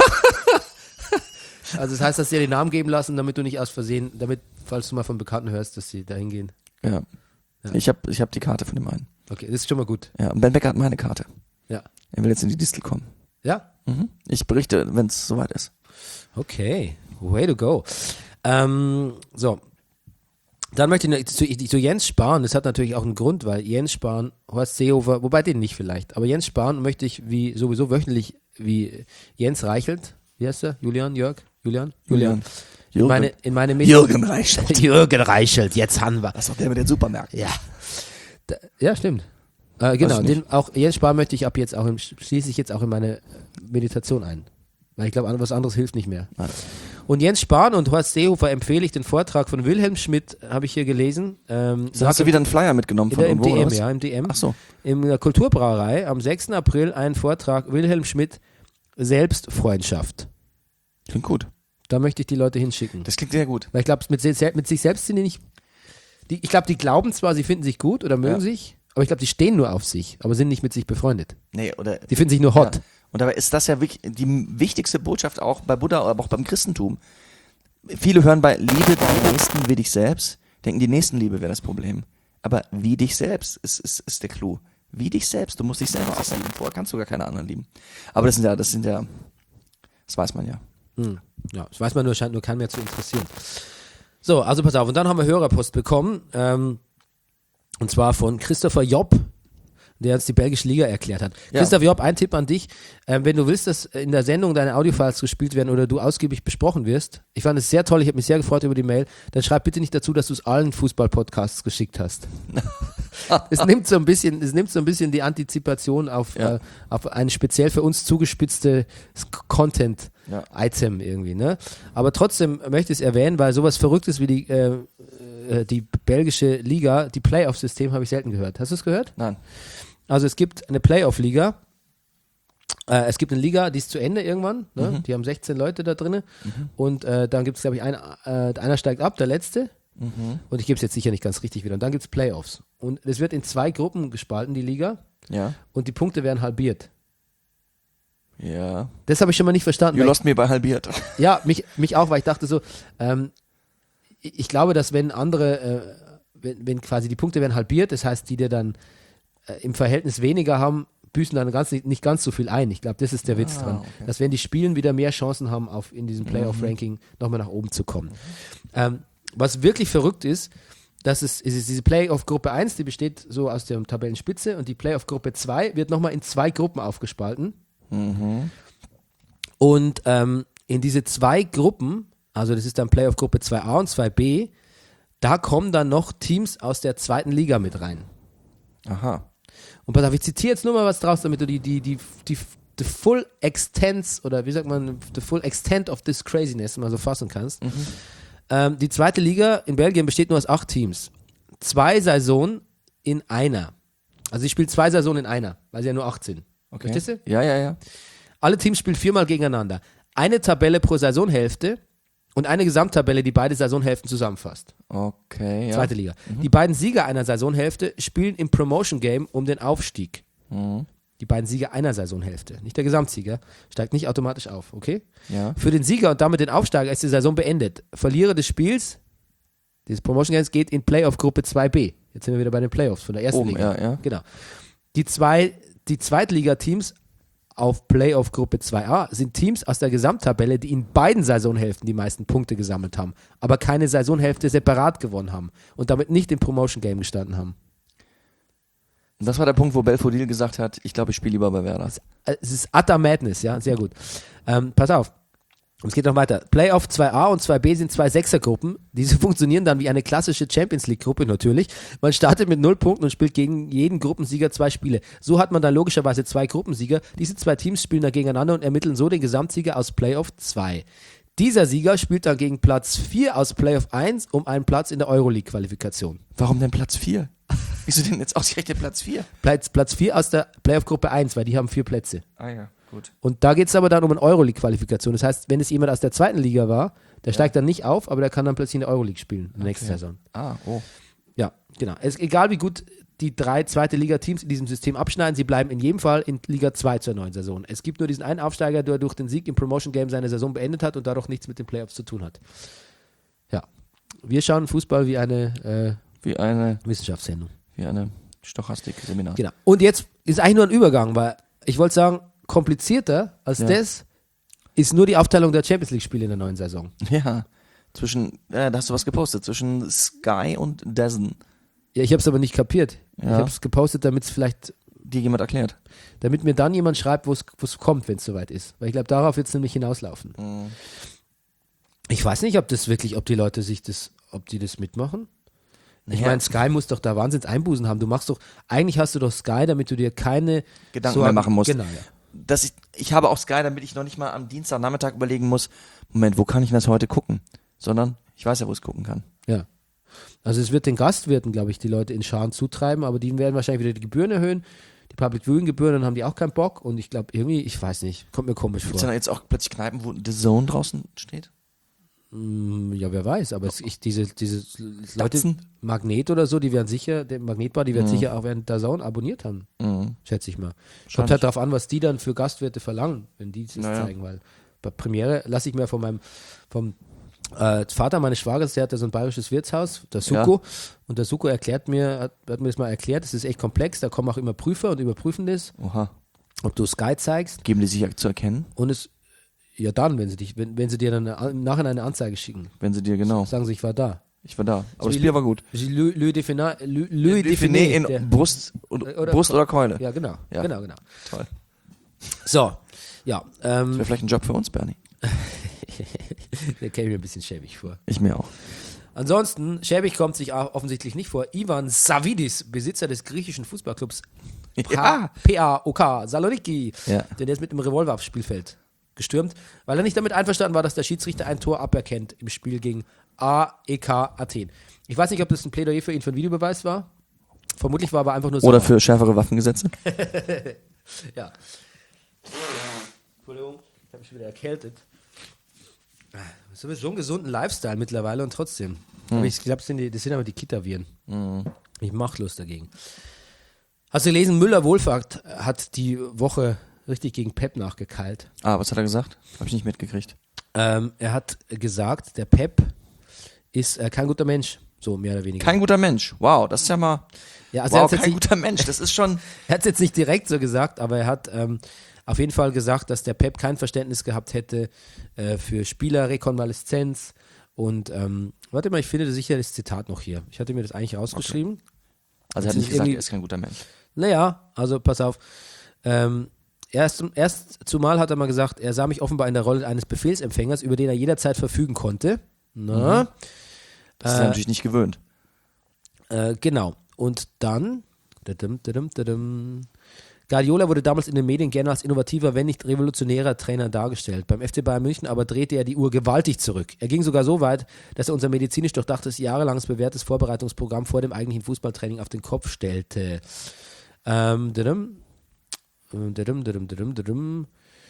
Also das heißt, dass sie dir den Namen geben lassen, damit du nicht aus Versehen, damit, falls du mal von Bekannten hörst, dass sie da hingehen. Ja. Ja. Ich habe ich hab die Karte von dem einen. Okay, das ist schon mal gut. Ja, und Ben Becker hat meine Karte. Ja. Er will jetzt in die Distel kommen. Ja? Mhm. Ich berichte, wenn es soweit ist. Okay, way to go. Ähm, so. Dann möchte ich noch zu, zu Jens Spahn, das hat natürlich auch einen Grund, weil Jens Spahn, Horst Seehofer, wobei den nicht vielleicht, aber Jens Spahn möchte ich wie sowieso wöchentlich wie Jens Reichelt, wie heißt er? Julian, Jörg? Julian? Julian. In meine, in meine Mit- Jürgen Reichelt. Jürgen Reichelt, jetzt haben wir. Das ist doch der mit den Supermärkten. Ja. Da, ja, stimmt. Äh, genau, ich nicht. den, auch Jens Spahn möchte ich ab jetzt auch, im, schließe ich jetzt auch in meine Meditation ein. Weil ich glaube, was anderes hilft nicht mehr. Nein. Und Jens Spahn und Horst Seehofer empfehle ich den Vortrag von Wilhelm Schmidt, habe ich hier gelesen. Ähm, So, hast du wieder einen Flyer mitgenommen in von der, im irgendwo, D oder M, was? ja, im D M. Ach so. In der Kulturbrauerei am sechsten April ein Vortrag Wilhelm Schmidt, Selbstfreundschaft. Klingt gut. Da möchte ich die Leute hinschicken. Das klingt sehr gut. Weil ich glaube, mit, se- mit sich selbst sind die nicht. Die, ich glaube, die glauben zwar, sie finden sich gut oder mögen Ja. sich, aber ich glaube, die stehen nur auf sich, aber sind nicht mit sich befreundet. Nee, oder Die finden sich nur hot. Ja. Und dabei ist das ja wirklich die wichtigste Botschaft auch bei Buddha, aber auch beim Christentum. Viele hören bei Liebe deinen Nächsten wie dich selbst, denken, die Nächstenliebe wäre das Problem. Aber wie dich selbst ist, ist, ist der Clou. Wie dich selbst. Du musst dich selber auch lieben. Vorher kannst du gar keine anderen lieben. Aber das sind ja, das sind ja, das weiß man ja. Hm. Ja, das weiß man nur, scheint nur keinen mehr zu interessieren. So, also pass auf. Und dann haben wir Hörerpost bekommen, ähm, und zwar von Christopher Job, der uns die belgische Liga erklärt hat. Ja. Christoph Job, ein Tipp an dich. Ähm, wenn du willst, dass in der Sendung deine Audiofiles gespielt werden oder du ausgiebig besprochen wirst, ich fand es sehr toll, ich habe mich sehr gefreut über die Mail, dann schreib bitte nicht dazu, dass du es allen Fußball-Podcasts geschickt hast. Es nimmt so ein bisschen, es nimmt so ein bisschen die Antizipation auf, Ja. äh, auf ein speziell für uns zugespitztes Content-Item Ja. irgendwie, ne? Aber trotzdem möchte ich es erwähnen, weil sowas Verrücktes wie die, äh, äh, die belgische Liga, die Playoff-System habe ich selten gehört. Hast du es gehört? Nein. Also es gibt eine Playoff-Liga. Äh, es gibt eine Liga, die ist zu Ende irgendwann. Ne? Mhm. Die haben sechzehn Leute da drin. Und äh, dann gibt es, glaube ich, ein, äh, einer steigt ab, der letzte. Mhm. Und ich gebe es jetzt sicher nicht ganz richtig wieder. Und dann gibt es Playoffs. Und es wird in zwei Gruppen gespalten, die Liga. Ja. Und die Punkte werden halbiert. Ja. Das habe ich schon mal nicht verstanden. You weil lost me bei halbiert. ich, ja, mich, mich auch, weil ich dachte so, ähm, ich ich glaube, dass wenn andere, äh, wenn, wenn quasi die Punkte werden halbiert, das heißt, die dir dann äh, im Verhältnis weniger haben, büßen dann ganz, nicht, nicht ganz so viel ein. Ich glaube, das ist der Witz Ah, dran. okay. Dass wenn die Spielen wieder mehr Chancen haben, auf in diesem Playoff-Ranking nochmal nach oben zu kommen. Ähm, was wirklich verrückt ist, dass es, es ist diese Playoff-Gruppe eins, die besteht so aus der Tabellenspitze und die Playoff-Gruppe zwei wird nochmal in zwei Gruppen aufgespalten. Und ähm, in diese zwei Gruppen, also das ist dann Playoff-Gruppe zwei a und zwei b, da kommen dann noch Teams aus der zweiten Liga mit rein. Aha. Und pass auf, ich zitiere jetzt nur mal was draus, damit du die, die, die, die, the full extent, oder wie sagt man, the full extent of this craziness mal so fassen kannst. Mhm. Ähm, die zweite Liga in Belgien besteht nur aus acht Teams. Zwei Saisonen in einer. Also sie spielt zwei Saisonen in einer, weil sie ja nur acht sind. Okay. Verstehst du? Ja, ja, ja. Alle Teams spielen viermal gegeneinander. Eine Tabelle pro Saisonhälfte und eine Gesamttabelle, die beide Saisonhälften zusammenfasst. Okay, ja. Zweite Liga. Die beiden Sieger einer Saisonhälfte spielen im Promotion Game um den Aufstieg. Mhm. Die beiden Sieger einer Saisonhälfte, nicht der Gesamtsieger, steigt nicht automatisch auf, okay? Ja. Für den Sieger und damit den Aufsteiger ist die Saison beendet. Verlierer des Spiels, dieses Promotion Games, geht in Playoff Gruppe zwei b. Jetzt sind wir wieder bei den Playoffs von der ersten Oben, Liga. ja, ja. Genau. Die zwei, die Zweitligateams auf Playoff Gruppe zwei a sind Teams aus der Gesamttabelle, die in beiden Saisonhälften die meisten Punkte gesammelt haben, aber keine Saisonhälfte separat gewonnen haben und damit nicht im Promotion Game gestanden haben. Und das war der Punkt, wo Belfodil gesagt hat, ich glaube, ich spiele lieber bei Werder. Äh, Es ist utter Madness, ja, sehr gut. Ähm, pass auf. Und es geht noch weiter. Playoff zwei a und zwei b sind zwei Sechsergruppen. Diese funktionieren dann wie eine klassische Champions League-Gruppe natürlich. Man startet mit null Punkten und spielt gegen jeden Gruppensieger zwei Spiele. So hat man dann logischerweise zwei Gruppensieger. Diese zwei Teams spielen dann gegeneinander und ermitteln so den Gesamtsieger aus Playoff zwei. Dieser Sieger spielt dann gegen Platz vier aus Playoff eins um einen Platz in der Euroleague-Qualifikation. Warum denn Platz vier? Wieso denn jetzt ausgerechnet Platz vier? Platz, Platz vier aus der Playoff-Gruppe eins, weil die haben vier Plätze. Ah ja, gut. Und da geht es aber dann um eine Euroleague-Qualifikation. Das heißt, wenn es jemand aus der zweiten Liga war, der ja. steigt dann nicht auf, aber der kann dann plötzlich in der Euroleague spielen in der okay. nächsten Saison. Ah, oh. Ja, genau. Es ist egal, wie gut die drei zweite Liga-Teams in diesem System abschneiden, sie bleiben in jedem Fall in Liga zwei zur neuen Saison. Es gibt nur diesen einen Aufsteiger, der durch den Sieg im Promotion-Game seine Saison beendet hat und dadurch nichts mit den Playoffs zu tun hat. Ja. Wir schauen Fußball wie eine, äh, wie eine Wissenschaftssendung. Wie eine Stochastik-Seminar. Genau. Und jetzt ist eigentlich nur ein Übergang, weil ich wollte sagen, komplizierter als ja. das ist nur die Aufteilung der Champions League-Spiele in der neuen Saison. Ja, zwischen, äh, da hast du was gepostet, zwischen Sky und DAZN. Ja, ich habe es aber nicht kapiert. Ja. Ich habe es gepostet, damit es vielleicht dir jemand erklärt. Damit mir dann jemand schreibt, wo es kommt, wenn es soweit ist. Weil ich glaube, darauf wird es nämlich hinauslaufen. Mhm. Ich weiß nicht, ob das wirklich, ob die Leute sich das, ob die das mitmachen. Ich ja. meine, Sky muss doch da Wahnsinns Einbußen haben. Du machst doch, eigentlich hast du doch Sky, damit du dir keine Gedanken Sorgen mehr machen musst. Genau, ja. Dass ich, ich habe auch Sky, damit ich noch nicht mal am Dienstagnachmittag überlegen muss, Moment, wo kann ich das heute gucken? Sondern ich weiß ja, wo ich es gucken kann. Ja. Also es wird den Gastwirten, glaube ich, die Leute in Scharen zutreiben, aber die werden wahrscheinlich wieder die Gebühren erhöhen. Die Public Viewing Gebühren, dann haben die auch keinen Bock und ich glaube irgendwie, ich weiß nicht, kommt mir komisch vor. Gibt es dann jetzt auch plötzlich Kneipen, wo The Zone draußen steht? Mm, ja, wer weiß, aber es, ich, diese, diese Leute, Datsen? Magnet oder so, die werden sicher, der Magnetbar, die werden Mhm. sicher auch während der Zone abonniert haben, Mhm. schätze ich mal. Kommt halt darauf an, was die dann für Gastwirte verlangen, wenn die das naja. zeigen, weil bei Premiere lasse ich mir von meinem, vom Äh, Vater meines Schwagers, der hatte so ein bayerisches Wirtshaus, der Suko, ja. und der Suko erklärt mir, hat, hat mir das mal erklärt, das ist echt komplex, da kommen auch immer Prüfer und überprüfen das, Oha. ob du Sky zeigst. Geben die sich zu erkennen? Und es, ja dann, wenn sie dich, wenn, wenn sie dir dann eine, im Nachhinein eine Anzeige schicken. Wenn sie dir, genau. Sagen sie, ich war da. Ich war da, aber so das Bier war gut. Louis Le Define, Le, Le Le Define in der, Brust, oder, Brust oder Keule. Ja, genau, Ja. genau, genau. Toll. So, ja. Ähm, Das wäre vielleicht ein Job für uns, Bernie. Der käme mir ein bisschen schäbig vor. Ich mir auch. Ansonsten, schäbig kommt sich auch offensichtlich nicht vor. Ivan Savidis, Besitzer des griechischen Fußballclubs Ja. P A O K Saloniki, Ja. denn der ist mit einem Revolver aufs Spielfeld gestürmt, weil er nicht damit einverstanden war, dass der Schiedsrichter ein Tor aberkennt im Spiel gegen A E K Athen. Ich weiß nicht, ob das ein Plädoyer für ihn für einen Videobeweis war. Vermutlich war aber einfach nur so. Oder für schärfere Waffengesetze. Ja. Entschuldigung, ich habe mich schon wieder erkältet. Sowieso einen gesunden Lifestyle mittlerweile und trotzdem. Hm. Aber ich glaube, das sind, die, das sind aber die Kita-Viren. Mhm. Ich mach Lust dagegen. Hast du gelesen, Müller-Wohlfahrt hat die Woche richtig gegen Pep nachgekeilt. Ah, was hat er gesagt? Habe ich nicht mitgekriegt. Ähm, er hat gesagt, der Pep ist äh, kein guter Mensch, so mehr oder weniger. Kein guter Mensch. Wow, das ist ja mal. Ja, also er wow, hat's kein jetzt guter Mensch. Das ist schon. Er hat es jetzt nicht direkt so gesagt, aber er hat ähm, auf jeden Fall gesagt, dass der Pep kein Verständnis gehabt hätte äh, für Spielerrekonvaleszenz und ähm, warte mal, ich finde sicher das Zitat noch hier. Ich hatte mir das eigentlich rausgeschrieben. Okay. Also er hat Das nicht ist gesagt, irgendwie- er ist kein guter Mensch. Naja, also pass auf. Ähm, erst, erst zumal hat er mal gesagt, er sah mich offenbar in der Rolle eines Befehlsempfängers, über den er jederzeit verfügen konnte. Na, Das ist er natürlich nicht gewöhnt. äh, genau. Und dann, dadum, dadum, dadum, Guardiola wurde damals in den Medien gerne als innovativer, wenn nicht revolutionärer Trainer dargestellt. Beim F C Bayern München aber drehte er die Uhr gewaltig zurück. Er ging sogar so weit, dass er unser medizinisch durchdachtes, jahrelanges bewährtes Vorbereitungsprogramm vor dem eigentlichen Fußballtraining auf den Kopf stellte. Ähm, dadum, dadum, dadum, dadum, dadum.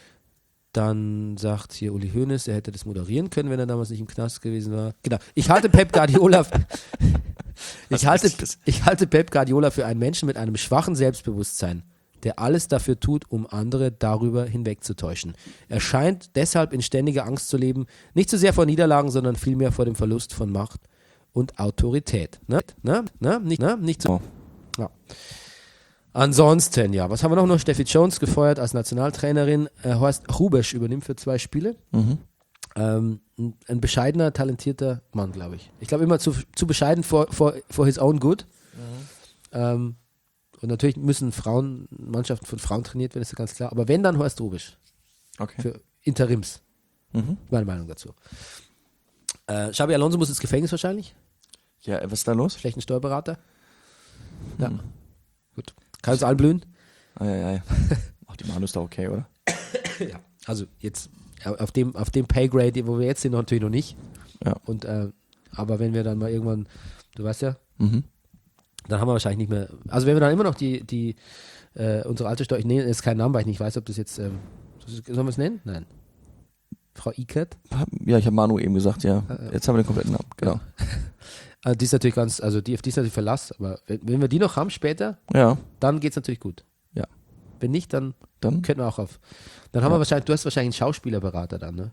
Dann sagt hier Uli Hoeneß, er hätte das moderieren können, wenn er damals nicht im Knast gewesen war. Genau. Ich halte Pep Guardiola ich, halte, Lustiges. ich halte Pep Guardiola für einen Menschen mit einem schwachen Selbstbewusstsein, der alles dafür tut, um andere darüber hinwegzutäuschen. Er scheint deshalb in ständiger Angst zu leben, nicht so sehr vor Niederlagen, sondern vielmehr vor dem Verlust von Macht und Autorität. Ne? Ne? Ne? Nicht, ne? Nicht so. Oh. Ja. Ansonsten, ja, was haben wir noch? noch? Steffi Jones gefeuert als Nationaltrainerin. Äh, Horst Rubesch übernimmt für zwei Spiele. Mhm. Ähm, ein, ein bescheidener, talentierter Mann, glaube ich. Ich glaube immer zu, zu bescheiden for, for, for his own good. Mhm. Ähm, und natürlich müssen Frauen, Mannschaften von Frauen trainiert werden, ist ja ganz klar. Aber wenn, dann Horst Rubesch. Okay. Für Interims. Mhm. Meine Meinung dazu. Äh, Xabi Alonso muss ins Gefängnis wahrscheinlich. Ja, was ist da los? Schlechten Steuerberater. Ja. Hm. Gut. Kann uns allen blühen. Ah, ja, ja, ja. Ach, die Manu ist doch okay, oder? Ja. Also jetzt auf dem, auf dem Paygrade, wo wir jetzt sind, natürlich noch nicht. Ja. Und, äh, aber wenn wir dann mal irgendwann, du weißt ja, Mhm. dann haben wir wahrscheinlich nicht mehr, also wenn wir dann immer noch die, die äh, unsere alte Steuer, ich nenne jetzt keinen Namen, weil ich nicht weiß, ob das jetzt, ähm, sollen wir es nennen? Nein. Frau Ikert. Ja, ich habe Manu eben gesagt, ja. Jetzt haben wir den kompletten Namen, genau. Also die ist natürlich ganz, also die, auf die ist natürlich Verlass, aber wenn, wenn wir die noch haben später, Ja, dann geht es natürlich gut. Ja. Wenn nicht, dann dann könnten wir auch auf. Dann haben Ja. wir wahrscheinlich, du hast wahrscheinlich einen Schauspielerberater dann, ne?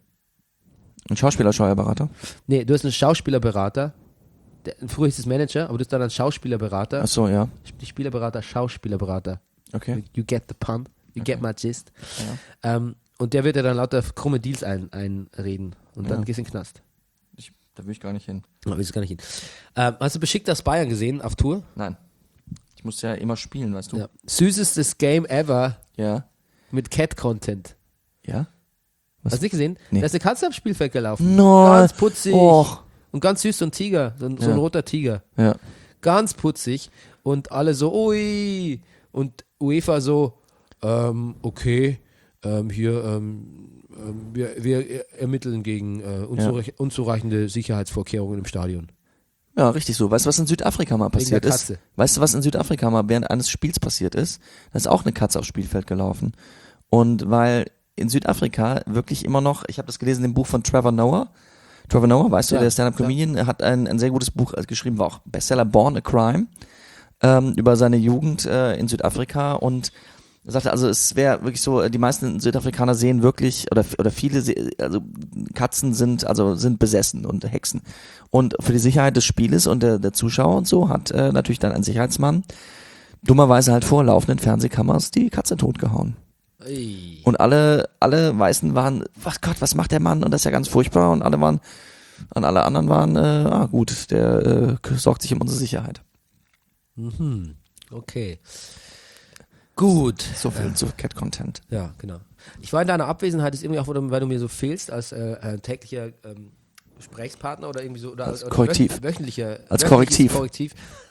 ein Schauspieler-Steuerberater. Nee, du hast einen Schauspielerberater, der, früher hieß es Manager, aber du hast dann einen Schauspielerberater, Ach so, ja. die Spielerberater, Schauspielerberater. Okay. You get the pun, you get my gist. Ja. Ähm, und der wird ja dann lauter krumme Deals ein, einreden und dann Ja. gehst du in den Knast. Ich, da will ich gar nicht hin. Aber ist gar nicht hin. Ähm, hast du Besiktas Bayern gesehen auf Tour? Nein. Ich muss ja immer spielen, weißt du? Ja. Süßestes Game ever Ja. mit Cat-Content. Ja? Was? Hast du nicht gesehen? Nee. Da ist eine Katze am Spielfeld gelaufen. Nein. Ganz putzig. Och. Und ganz süß, so ein Tiger, so ein, so Ja. ein roter Tiger. Ja. Ganz putzig. Und alle so, ui. Und UEFA so, ähm, okay, ähm, hier, ähm, ähm, wir, wir ermitteln gegen äh, unzureich unzureichende Sicherheitsvorkehrungen im Stadion. Ja, richtig so. Weißt du, was in Südafrika mal passiert der ist? Katze. Weißt du, was in Südafrika mal während eines Spiels passiert ist? Da ist auch eine Katze aufs Spielfeld gelaufen. Und weil in Südafrika wirklich immer noch, ich habe das gelesen im Buch von Trevor Noah. Trevor Noah, weißt du, Ja, der Stand-Up-Comedian, er hat ein, ein sehr gutes Buch geschrieben, war auch Bestseller, Born a Crime, ähm, über seine Jugend äh, in Südafrika. Und er sagte, also es wäre wirklich so, die meisten Südafrikaner sehen wirklich, oder, oder viele, se- also Katzen sind, also sind besessen und Hexen. Und für die Sicherheit des Spieles und der, der Zuschauer und so hat äh, natürlich dann ein Sicherheitsmann dummerweise halt vor laufenden Fernsehkameras die Katze totgehauen. Ui. Und alle, alle Weißen waren, was Gott, was macht der Mann? Und das ist ja ganz furchtbar. Und alle waren, und alle anderen waren, äh, ah gut, der äh, sorgt sich um unsere Sicherheit. Mhm. Okay. Gut. So viel zu Cat-Content. Ja, genau. Ich war in deiner Abwesenheit, ist irgendwie auch, weil du mir so fehlst als äh, äh, täglicher ähm, Gesprächspartner oder irgendwie so. Oder, Als oder Korrektiv. wöch- Wöchentlicher. Als wöchentliches Korrektiv. Korrektiv.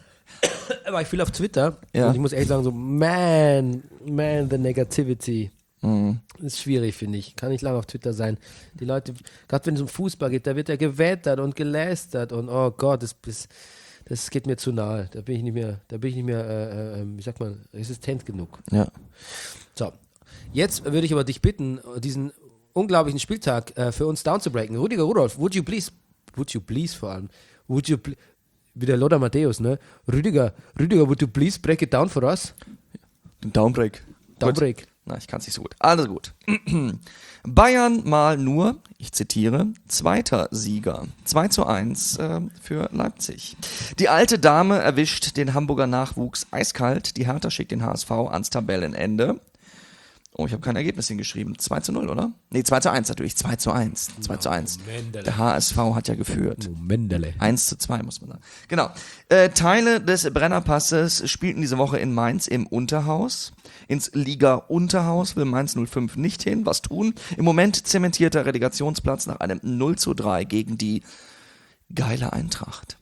Aber ich viel auf Twitter Ja. und ich muss ehrlich sagen, so, man, man, the negativity. Mhm. Das ist schwierig, finde ich. Kann nicht lange auf Twitter sein. Die Leute, gerade wenn es um Fußball geht, da wird ja gewettert und gelästert und oh Gott, das, das, das geht mir zu nahe. Da bin ich nicht mehr, da bin ich nicht mehr, äh, äh, wie sagt man, resistent genug. Ja. So, jetzt würde ich aber dich bitten, diesen unglaublichen Spieltag äh, für uns down zu breaken. Rüdiger Rudolf, would you please, would you please vor allem, would you please, wie der Lothar Matthäus, ne? Rüdiger, Rüdiger, would you please break it down for us? Den Downbreak. Downbreak. Gut. Na, ich kann es nicht so gut. Also gut. Bayern mal nur, ich zitiere, zweiter Sieger. zwei zu eins äh, für Leipzig. Die alte Dame erwischt den Hamburger Nachwuchs eiskalt. Die Hertha schickt den H S V ans Tabellenende. Oh, ich habe kein Ergebnis hingeschrieben. zwei zu null, oder? Nee, zwei zu eins natürlich. zwei zu eins. zwei zu eins. Mendele. Der H S V hat ja geführt. Mendele. eins zu zwei muss man sagen. Genau. Äh, Teile des Brennerpasses spielten diese Woche in Mainz im Unterhaus. Ins Liga-Unterhaus will Mainz null fünf nicht hin. Was tun? Im Moment zementierter Relegationsplatz nach einem null zu drei gegen die geile Eintracht.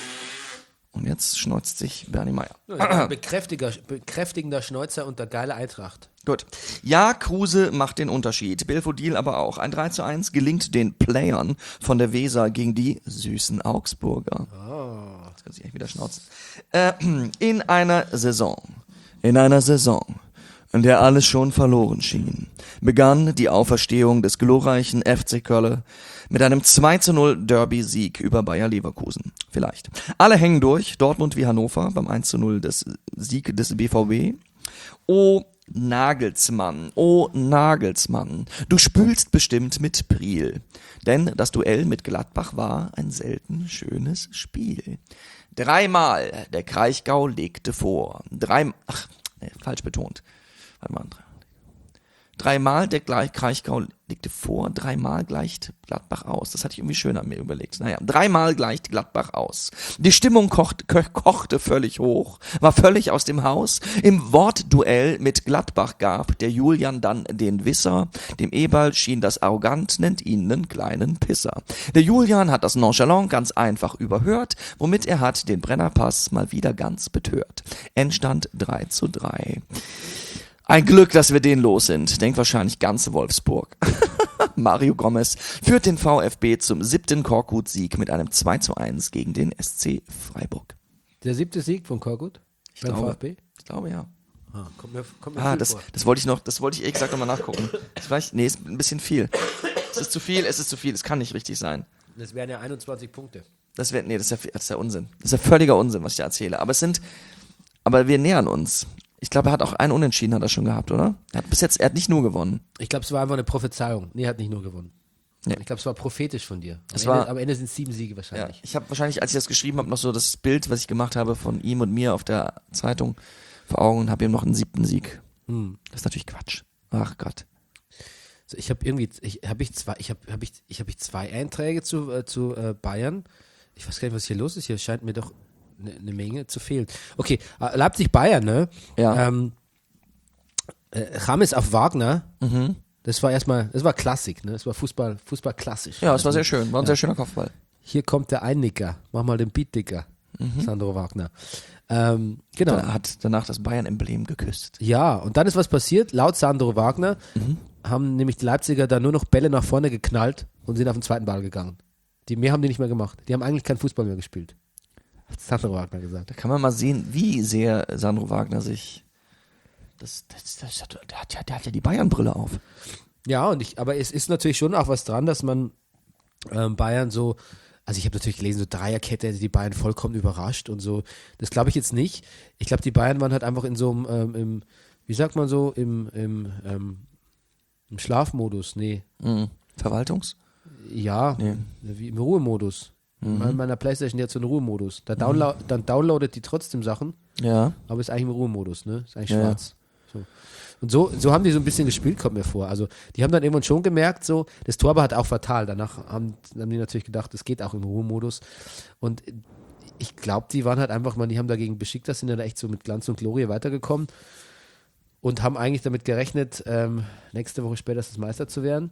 Und jetzt schneuzt sich Bernie Meyer. Ja, bekräftiger, bekräftigender Schnäuzer und der geile Eintracht. Gut. Ja, Kruse macht den Unterschied. Belfodil aber auch. Ein drei zu eins gelingt den Playern von der Weser gegen die süßen Augsburger. Oh. Jetzt kann sich echt wieder schnauzen. Äh, in einer Saison, in einer Saison, in der alles schon verloren schien, begann die Auferstehung des glorreichen F C Köln mit einem zwei zu null Derby-Sieg über Bayer Leverkusen. Vielleicht. Alle hängen durch, Dortmund wie Hannover beim eins zu null des Sieg des B V B. Oh Nagelsmann, oh Nagelsmann, du spülst bestimmt mit Priel. Denn das Duell mit Gladbach war ein selten schönes Spiel. Dreimal der Kraichgau legte vor. Drei, ach, nee, falsch betont. Warte mal. Dreimal der Gleich- Kraichgau legte vor, dreimal gleicht Gladbach aus. Das hatte ich irgendwie schön an mir überlegt. Naja, dreimal gleicht Gladbach aus. Die Stimmung kocht, ko- kochte völlig hoch, war völlig aus dem Haus. Im Wortduell mit Gladbach gab der Julian dann den Wisser. Dem Eberl schien das arrogant, nennt ihn nen kleinen Pisser. Der Julian hat das nonchalant ganz einfach überhört, womit er hat den Brennerpass mal wieder ganz betört. Endstand drei zu drei. Ein Glück, dass wir den los sind, denkt wahrscheinlich ganz Wolfsburg. Mario Gomez führt den VfB zum siebten Korkut-Sieg mit einem zwei zu eins gegen den S C Freiburg. Der siebte Sieg von Korkut Ich beim glaube, VfB? ich glaube ja. Ah, kommt mir, kommt mir Ah, viel das, vor. das wollte ich noch, das wollte ich ehrlich gesagt nochmal nachgucken. Das vielleicht, nee, ist ein bisschen viel. Es ist zu viel, es ist zu viel, es kann nicht richtig sein. Das wären ja einundzwanzig Punkte. Das wäre, nee, das ist, ja, das ist ja Unsinn. Das ist ja völliger Unsinn, was ich da erzähle. Aber es sind, aber wir nähern uns. Ich glaube, er hat auch einen Unentschieden hat er schon gehabt, oder? Er hat bis jetzt, er hat nicht nur gewonnen. Ich glaube, es war einfach eine Prophezeiung. Nee, er hat nicht nur gewonnen. Nee. Ich glaube, es war prophetisch von dir. Am, Es Ende, war- am Ende sind es sieben Siege Ja, wahrscheinlich. ich habe wahrscheinlich, als ich das geschrieben habe, noch so das Bild, was ich gemacht habe von ihm und mir auf der Zeitung vor Augen und habe ihm noch einen siebten Sieg. Hm. Das ist natürlich Quatsch. Ach Gott. So, ich habe irgendwie, ich habe ich zwei, ich habe hab ich, ich habe ich zwei Einträge zu äh, zu äh, Bayern. Ich weiß gar nicht, was hier los ist. Hier scheint mir doch eine ne Menge zu fehlen. Okay, äh, Leipzig Bayern, ne? Ja. Ähm, äh, James auf Wagner. Mhm. Das war erstmal, das war Klassik, ne? Das war Fußball, Fußball klassisch. Ja, es war sehr schön. War ein Ja. sehr schöner Kopfball. Hier kommt der Einnicker. Mach mal den Beatnicker. Sandro Wagner. Ähm, genau. Er hat danach das Bayern-Emblem geküsst. Ja, und dann ist was passiert. Laut Sandro Wagner haben nämlich die Leipziger da nur noch Bälle nach vorne geknallt und sind auf den zweiten Ball gegangen. Die mehr haben die nicht mehr gemacht. Die haben eigentlich keinen Fußball mehr gespielt. Hat Sandro Wagner gesagt. Da kann man mal sehen, wie sehr Sandro Wagner sich. Das, das, das, das, der, hat ja, der hat ja die Bayern-Brille auf. Ja, und ich, aber es ist natürlich schon auch was dran, dass man ähm, Bayern so, also ich habe natürlich gelesen, so Dreierkette hätte die Bayern vollkommen überrascht und so. Das glaube ich jetzt nicht. Ich glaube, die Bayern waren halt einfach in so einem, ähm, im, wie sagt man so, im, im, ähm, im Schlafmodus. Nee, Mhm. Verwaltungs? ja, Nee. wie im Ruhemodus. In meiner Playstation, die hat so einen Ruhemodus. Da download, dann downloadet die trotzdem Sachen, Ja. aber ist eigentlich im Ruhemodus, ne? Ist eigentlich Ja, schwarz. So. Und so, so haben die so ein bisschen gespielt, kommt mir vor. Also die haben dann irgendwann schon gemerkt, so, das Tor war halt auch fatal. Danach haben, haben die natürlich gedacht, das geht auch im Ruhemodus. Und ich glaube, die waren halt einfach, man, die haben dagegen beschickt, das sind dann echt so mit Glanz und Glorie weitergekommen und haben eigentlich damit gerechnet, ähm, nächste Woche spätestens Meister zu werden.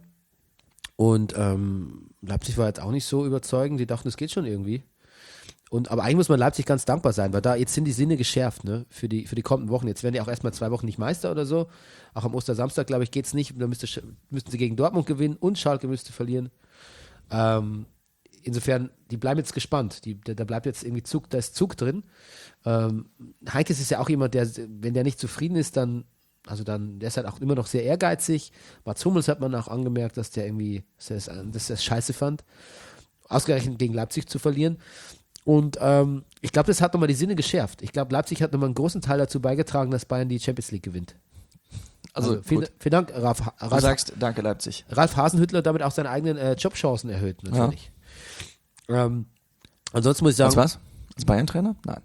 Und ähm, Leipzig war jetzt auch nicht so überzeugend, die dachten, es geht schon irgendwie. Und, aber eigentlich muss man Leipzig ganz dankbar sein, weil da jetzt sind die Sinne geschärft, ne, für die, für die kommenden Wochen. Jetzt werden die auch erstmal zwei Wochen nicht Meister oder so. Auch am Ostersamstag, glaube ich, geht es nicht. Da müsste, müssten sie gegen Dortmund gewinnen und Schalke müsste verlieren. Ähm, insofern, die bleiben jetzt gespannt. Die, da, da bleibt jetzt irgendwie Zug, da ist Zug drin. Ähm, Heinkes ist ja auch jemand, der, wenn der nicht zufrieden ist, dann, also dann, der ist halt auch immer noch sehr ehrgeizig. Mats Hummels hat man auch angemerkt, dass der irgendwie, dass er das, das scheiße fand, ausgerechnet gegen Leipzig zu verlieren. Und ähm, ich glaube, das hat nochmal die Sinne geschärft. Ich glaube, Leipzig hat nochmal einen großen Teil dazu beigetragen, dass Bayern die Champions League gewinnt. Also, Also, vielen, gut. vielen Dank, Ralf, Du Ralf, sagst, danke Leipzig. Ralf Hasenhüttler hat damit auch seine eigenen äh, Jobchancen erhöht, natürlich. Ähm, ansonsten muss ich sagen, Als was? Als Bayern-Trainer? Nein.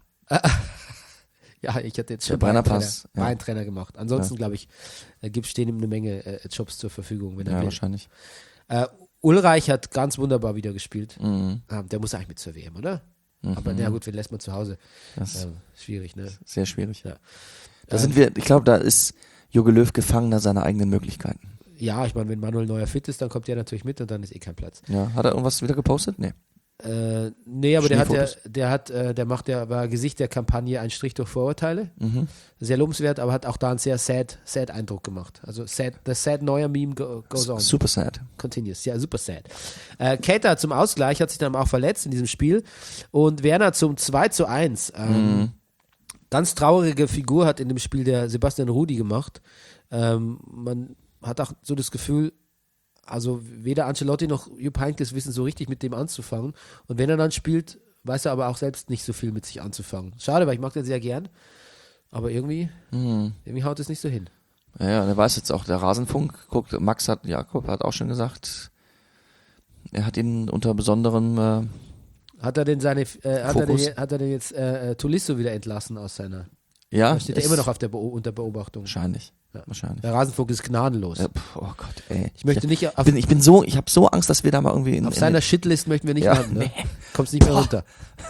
ja, ich hatte jetzt Der schon Brennerpass, Bayern-Trainer ja. Bayern-Trainer gemacht. Ansonsten, Ja. glaube ich, äh, gibt, stehen ihm eine Menge äh, Jobs zur Verfügung, wenn er Ja, will. wahrscheinlich. Äh, Ulreich hat ganz wunderbar wieder gespielt. Mhm. Ähm, der muss eigentlich mit zur W M, oder? Aber na gut, wen lässt man zu Hause? Das Ähm, schwierig, ne? Sehr schwierig. Ja. Da sind wir, ich glaube, da ist Jogi Löw Gefangener seiner eigenen Möglichkeiten. Ja, ich meine, wenn Manuel Neuer fit ist, dann kommt der natürlich mit und dann ist eh kein Platz. Ja. Hat er irgendwas wieder gepostet? Nee. Äh, nee, aber der hat, der, Schneefotos. der hat, äh, der macht ja, war Gesicht der Kampagne ein Strich durch Vorurteile. Mhm. Sehr lobenswert, aber hat auch da einen sehr sad, sad Eindruck gemacht. Also sad, the sad Neuer Meme go, goes on. Super sad. Continues, ja, super sad. Äh, Keita zum Ausgleich hat sich dann auch verletzt in diesem Spiel und Werner zum zwei zu eins. Ähm, Mhm. Ganz traurige Figur hat in dem Spiel der Sebastian Rudi gemacht. Ähm, man hat auch so das Gefühl, also weder Ancelotti noch Jupp Heynckes wissen so richtig mit dem anzufangen. Und wenn er dann spielt, weiß er aber auch selbst nicht so viel mit sich anzufangen. Schade, weil ich mag den sehr gern. Aber irgendwie, Mhm. irgendwie haut es nicht so hin. Ja, ja, der weiß jetzt auch, der Rasenfunk guckt, Max hat, Jakob hat auch schon gesagt, er hat ihn unter besonderem, äh, Hat er denn seine, äh, hat, er Fokus? denn, hat er denn jetzt äh, äh, Tolisso wieder entlassen aus seiner? ja, Da steht er ist- immer noch auf der Beo unter Beobachtung. wahrscheinlich. Ja. Wahrscheinlich. Der Rasenfunk ist gnadenlos. Ja, pff, oh Gott, ey. Ich möchte nicht ich auf, bin, ich bin so, ich habe so Angst, dass wir da mal irgendwie in, auf in seiner Shitlist möchten wir nicht Ja, landen. Ne? nee. Kommst nicht mehr runter.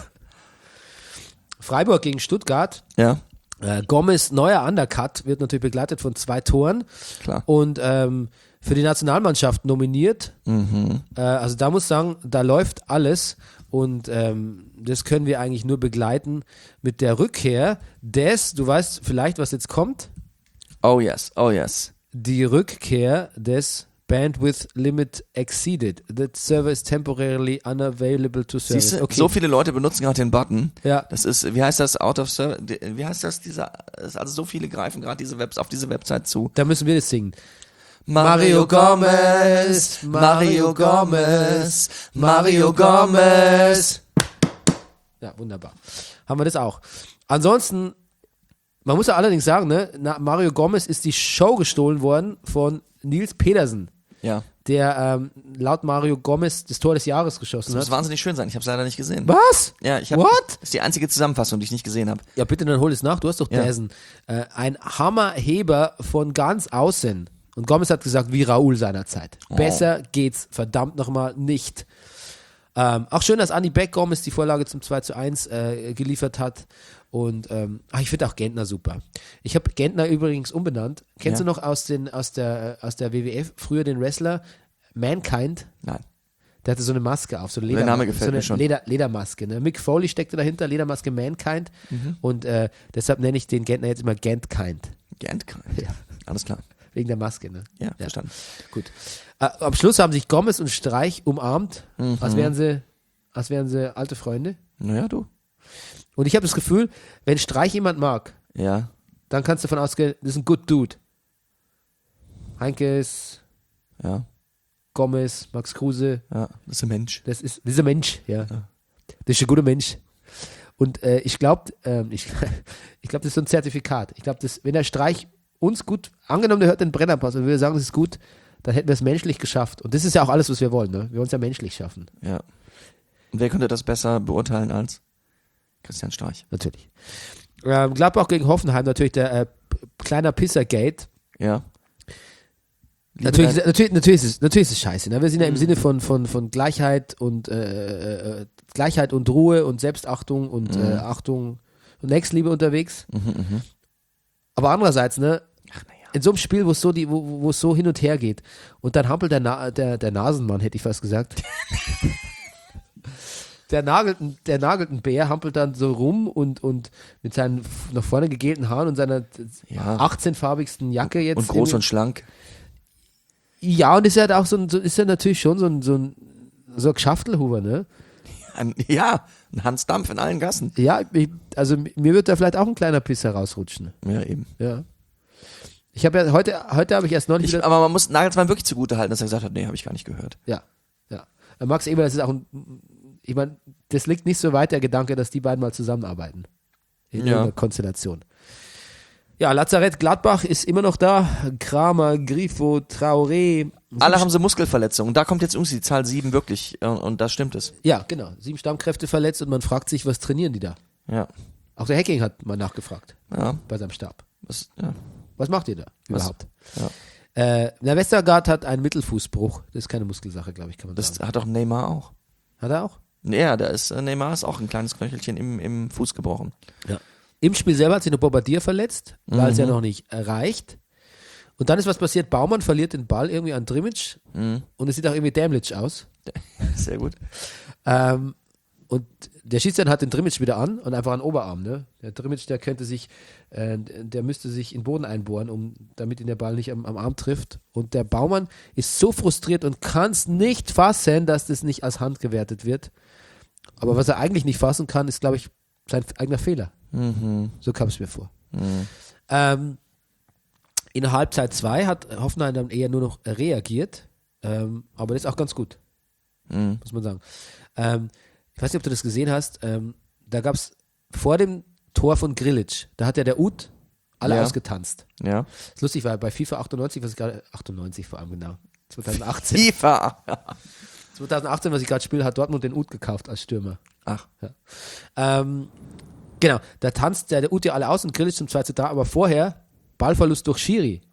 Freiburg gegen Stuttgart. Ja, Äh, Gomez, neuer Undercut, wird natürlich begleitet von zwei Toren klar. und ähm, für die Nationalmannschaft nominiert. Mhm. Äh, also da muss ich sagen, da läuft alles und ähm, das können wir eigentlich nur begleiten mit der Rückkehr des, du weißt vielleicht, was jetzt kommt, Oh yes, oh yes. die Rückkehr des Bandwidth Limit exceeded. That server is temporarily unavailable to service. Siehst du, Okay. so viele Leute benutzen gerade den Button. Ja. Das ist, wie heißt das, out of service, wie heißt das, dieser, also so viele greifen gerade diese Webs auf diese Website zu. Da müssen wir das singen. Mario Gomez, Mario Gomez, Mario Gomez. Ja, wunderbar. Haben wir das auch. Ansonsten, man muss ja allerdings sagen, ne, na, Mario Gomez ist die Show gestohlen worden von Nils Pedersen, Ja. der ähm, laut Mario Gomez das Tor des Jahres geschossen Das muss hat. wahnsinnig schön sein. Ich habe es leider nicht gesehen. Was? Ja, ich habe. What? Das ist die einzige Zusammenfassung, die ich nicht gesehen habe. Ja, bitte, dann hol es nach. Du hast doch Ja. Pedersen. Äh, ein Hammerheber von ganz außen. Und Gomez hat gesagt, wie Raoul seinerzeit. Oh. Besser geht's verdammt nochmal nicht. Ähm, auch schön, dass Andi Beck Gomez die Vorlage zum zwei zu eins äh, geliefert hat. Und ähm, ach, ich finde auch Gentner super. Ich habe Gentner übrigens umbenannt. Kennst Ja. du noch aus, den, aus, der, aus der W W F früher den Wrestler Mankind? Nein. Der hatte so eine Maske auf, so eine, Der Leder, Name gefällt so eine mir schon. Leder, Ledermaske. Ne? Mick Foley steckte dahinter, Ledermaske Mankind. Mhm. Und äh, deshalb nenne ich den Gentner jetzt immer Gentkind. Gern. Ja. Alles klar. Wegen der Maske. Ne? Ja, verstanden. Gut. Äh, am Schluss haben sich Gomez und Streich umarmt, Mhm. als wären sie, als wären sie alte Freunde. Naja, du. Und ich habe das Gefühl, wenn Streich jemand mag, Ja. dann kannst du davon ausgehen, das ist ein good dude. Heinkes, Ja. Gomez, Max Kruse, Ja. Das ist ein Mensch. das ist, das ist ein Mensch, ja. Das ist ein guter Mensch. Und äh, ich glaube, ähm, ich, ich glaube, das ist so ein Zertifikat. Ich glaube, wenn der Streich uns gut, angenommen, der hört den Brennerpass und würde sagen, das ist gut, dann hätten wir es menschlich geschafft. Und das ist ja auch alles, was wir wollen, ne? Wir wollen es ja menschlich schaffen. Ja. Und wer könnte das besser beurteilen als Christian Streich? Natürlich. Ähm, Gladbach gegen Hoffenheim, natürlich der äh, p- kleiner Pissergate. Ja. Liebe Natürlich, dein- natürlich, natürlich, ist es, natürlich ist es scheiße. Ne? Wir sind ja im Sinne von, von, von Gleichheit und äh, äh, Gleichheit und Ruhe und Selbstachtung und äh, Achtung und Nächstenliebe unterwegs. Aber andererseits, ne, in so einem Spiel, wo es so die, wo, wo es so hin und her geht, und dann hampelt der, Na, der, der Nasenmann, hätte ich fast gesagt. Der nagelt, ein- der nagelt ein Bär, hampelt dann so rum und, und mit seinen f- nach vorne gegelten Haaren und seiner Ja. achtzehnfarbigsten Jacke jetzt. und groß irgendwie- und schlank. Ja, und ist ja auch so ein, so ist ja natürlich schon so ein, so ein, so ein Geschaftelhuber, ne? Ein, ja, ein Hans Dampf in allen Gassen. Ja, ich, also mir wird da vielleicht auch ein kleiner Piss herausrutschen. Ja, eben. Ja. Ich habe ja heute, heute habe ich erst neulich Ich, wieder. aber man muss Nagelsmann wirklich zugute halten, dass er gesagt hat, nee, habe ich gar nicht gehört. Ja, ja. Äh, Max Eber, das ist auch ein, ich meine, das liegt nicht so weit, der Gedanke, dass die beiden mal zusammenarbeiten. In Ja. einer Konstellation. Ja, Lazarett Gladbach ist immer noch da. Kramer, Grifo, Traoré. Alle haben so Muskelverletzungen. Da kommt jetzt irgendwie die Zahl sieben wirklich. äh, Und da stimmt es. Ja, genau. Sieben Stammkräfte verletzt und man fragt sich, was trainieren die da? Ja. Auch der Hacking hat mal nachgefragt Ja. bei seinem Stab. Was, ja. Was macht ihr da Was? überhaupt? Ja. Äh, der Westergaard hat einen Mittelfußbruch. Das ist keine Muskelsache, glaube ich, kann man Das sagen. hat auch Neymar auch. Hat er auch? Ja, da ist, äh, Neymar ist auch ein kleines Knöchelchen im, im Fuß gebrochen. Ja. Im Spiel selber hat sich noch Bombardier verletzt, weil es ja noch nicht reicht. Und dann ist was passiert, Baumann verliert den Ball irgendwie an Drimic und es sieht auch irgendwie dämlich aus. Sehr gut. Ähm, und der Schiedsrichter hat den Drimic wieder an und einfach an den Oberarm. Ne? Der Drimic, der könnte sich, äh, der müsste sich in den Boden einbohren, um, damit ihn der Ball nicht am, am Arm trifft. Und der Baumann ist so frustriert und kann es nicht fassen, dass das nicht als Hand gewertet wird. Aber was er eigentlich nicht fassen kann, ist, glaube ich, sein eigener Fehler. So kam es mir vor. Ähm, in Halbzeit zwei hat Hoffenheim dann eher nur noch reagiert, ähm, aber das ist auch ganz gut, muss man sagen. Ähm, ich weiß nicht, ob du das gesehen hast, ähm, da gab es vor dem Tor von Grilic, da hat ja der Ut alle Ja. ausgetanzt. Ja. Das ist lustig, weil bei FIFA achtundneunzig, was ich gerade, achtundneunzig vor allem genau, zweitausendachtzehn, FIFA. zweitausendachtzehn, was ich gerade spiele, hat Dortmund den Ut gekauft als Stürmer. Ach. Ähm, genau, da tanzt der, der Ut ja alle aus und Grilic zum zwei zu drei, aber vorher Ballverlust durch Schiri.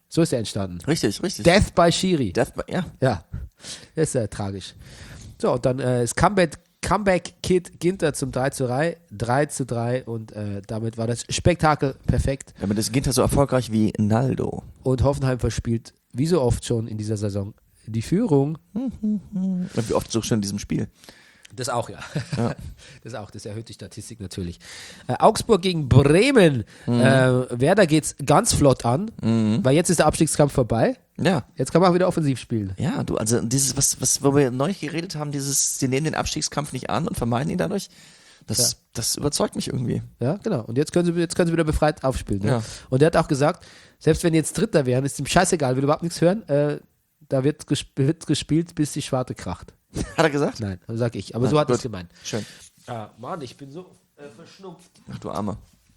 So ist er entstanden. Richtig, richtig. Death by Schiri. Death by, ja. Ja, das ist ja tragisch. So, und dann äh, ist Comeback, Comeback Kid Ginter zum drei zu drei, drei zu drei und äh, damit war das Spektakel perfekt. Damit ist Ginter so erfolgreich wie Naldo. Und Hoffenheim verspielt, wie so oft schon in dieser Saison, die Führung. Und wie oft so schon in diesem Spiel. Das auch, ja. Ja. Das auch, das erhöht die Statistik natürlich. Äh, Augsburg gegen Bremen. Mhm. Äh, Werder geht's ganz flott an, mhm. weil jetzt ist der Abstiegskampf vorbei. Ja. Jetzt kann man auch wieder offensiv spielen. Ja, du, also dieses, was, was, wo wir neulich geredet haben, dieses, sie nehmen den Abstiegskampf nicht an und vermeiden ihn dadurch, das, ja. das überzeugt mich irgendwie. Ja, genau. Und jetzt können sie, jetzt können sie wieder befreit aufspielen. Ne? Ja. Und er hat auch gesagt, selbst wenn die jetzt Dritter wären, ist ihm scheißegal, will überhaupt nichts hören, äh, da wird, gesp- wird gespielt, bis die Schwarte kracht. Hat er gesagt? Nein, sag ich. Aber Nein, so hat er gut. es gemeint. Schön. Ah, Mann, ich bin so äh, verschnupft. Ach du Arme.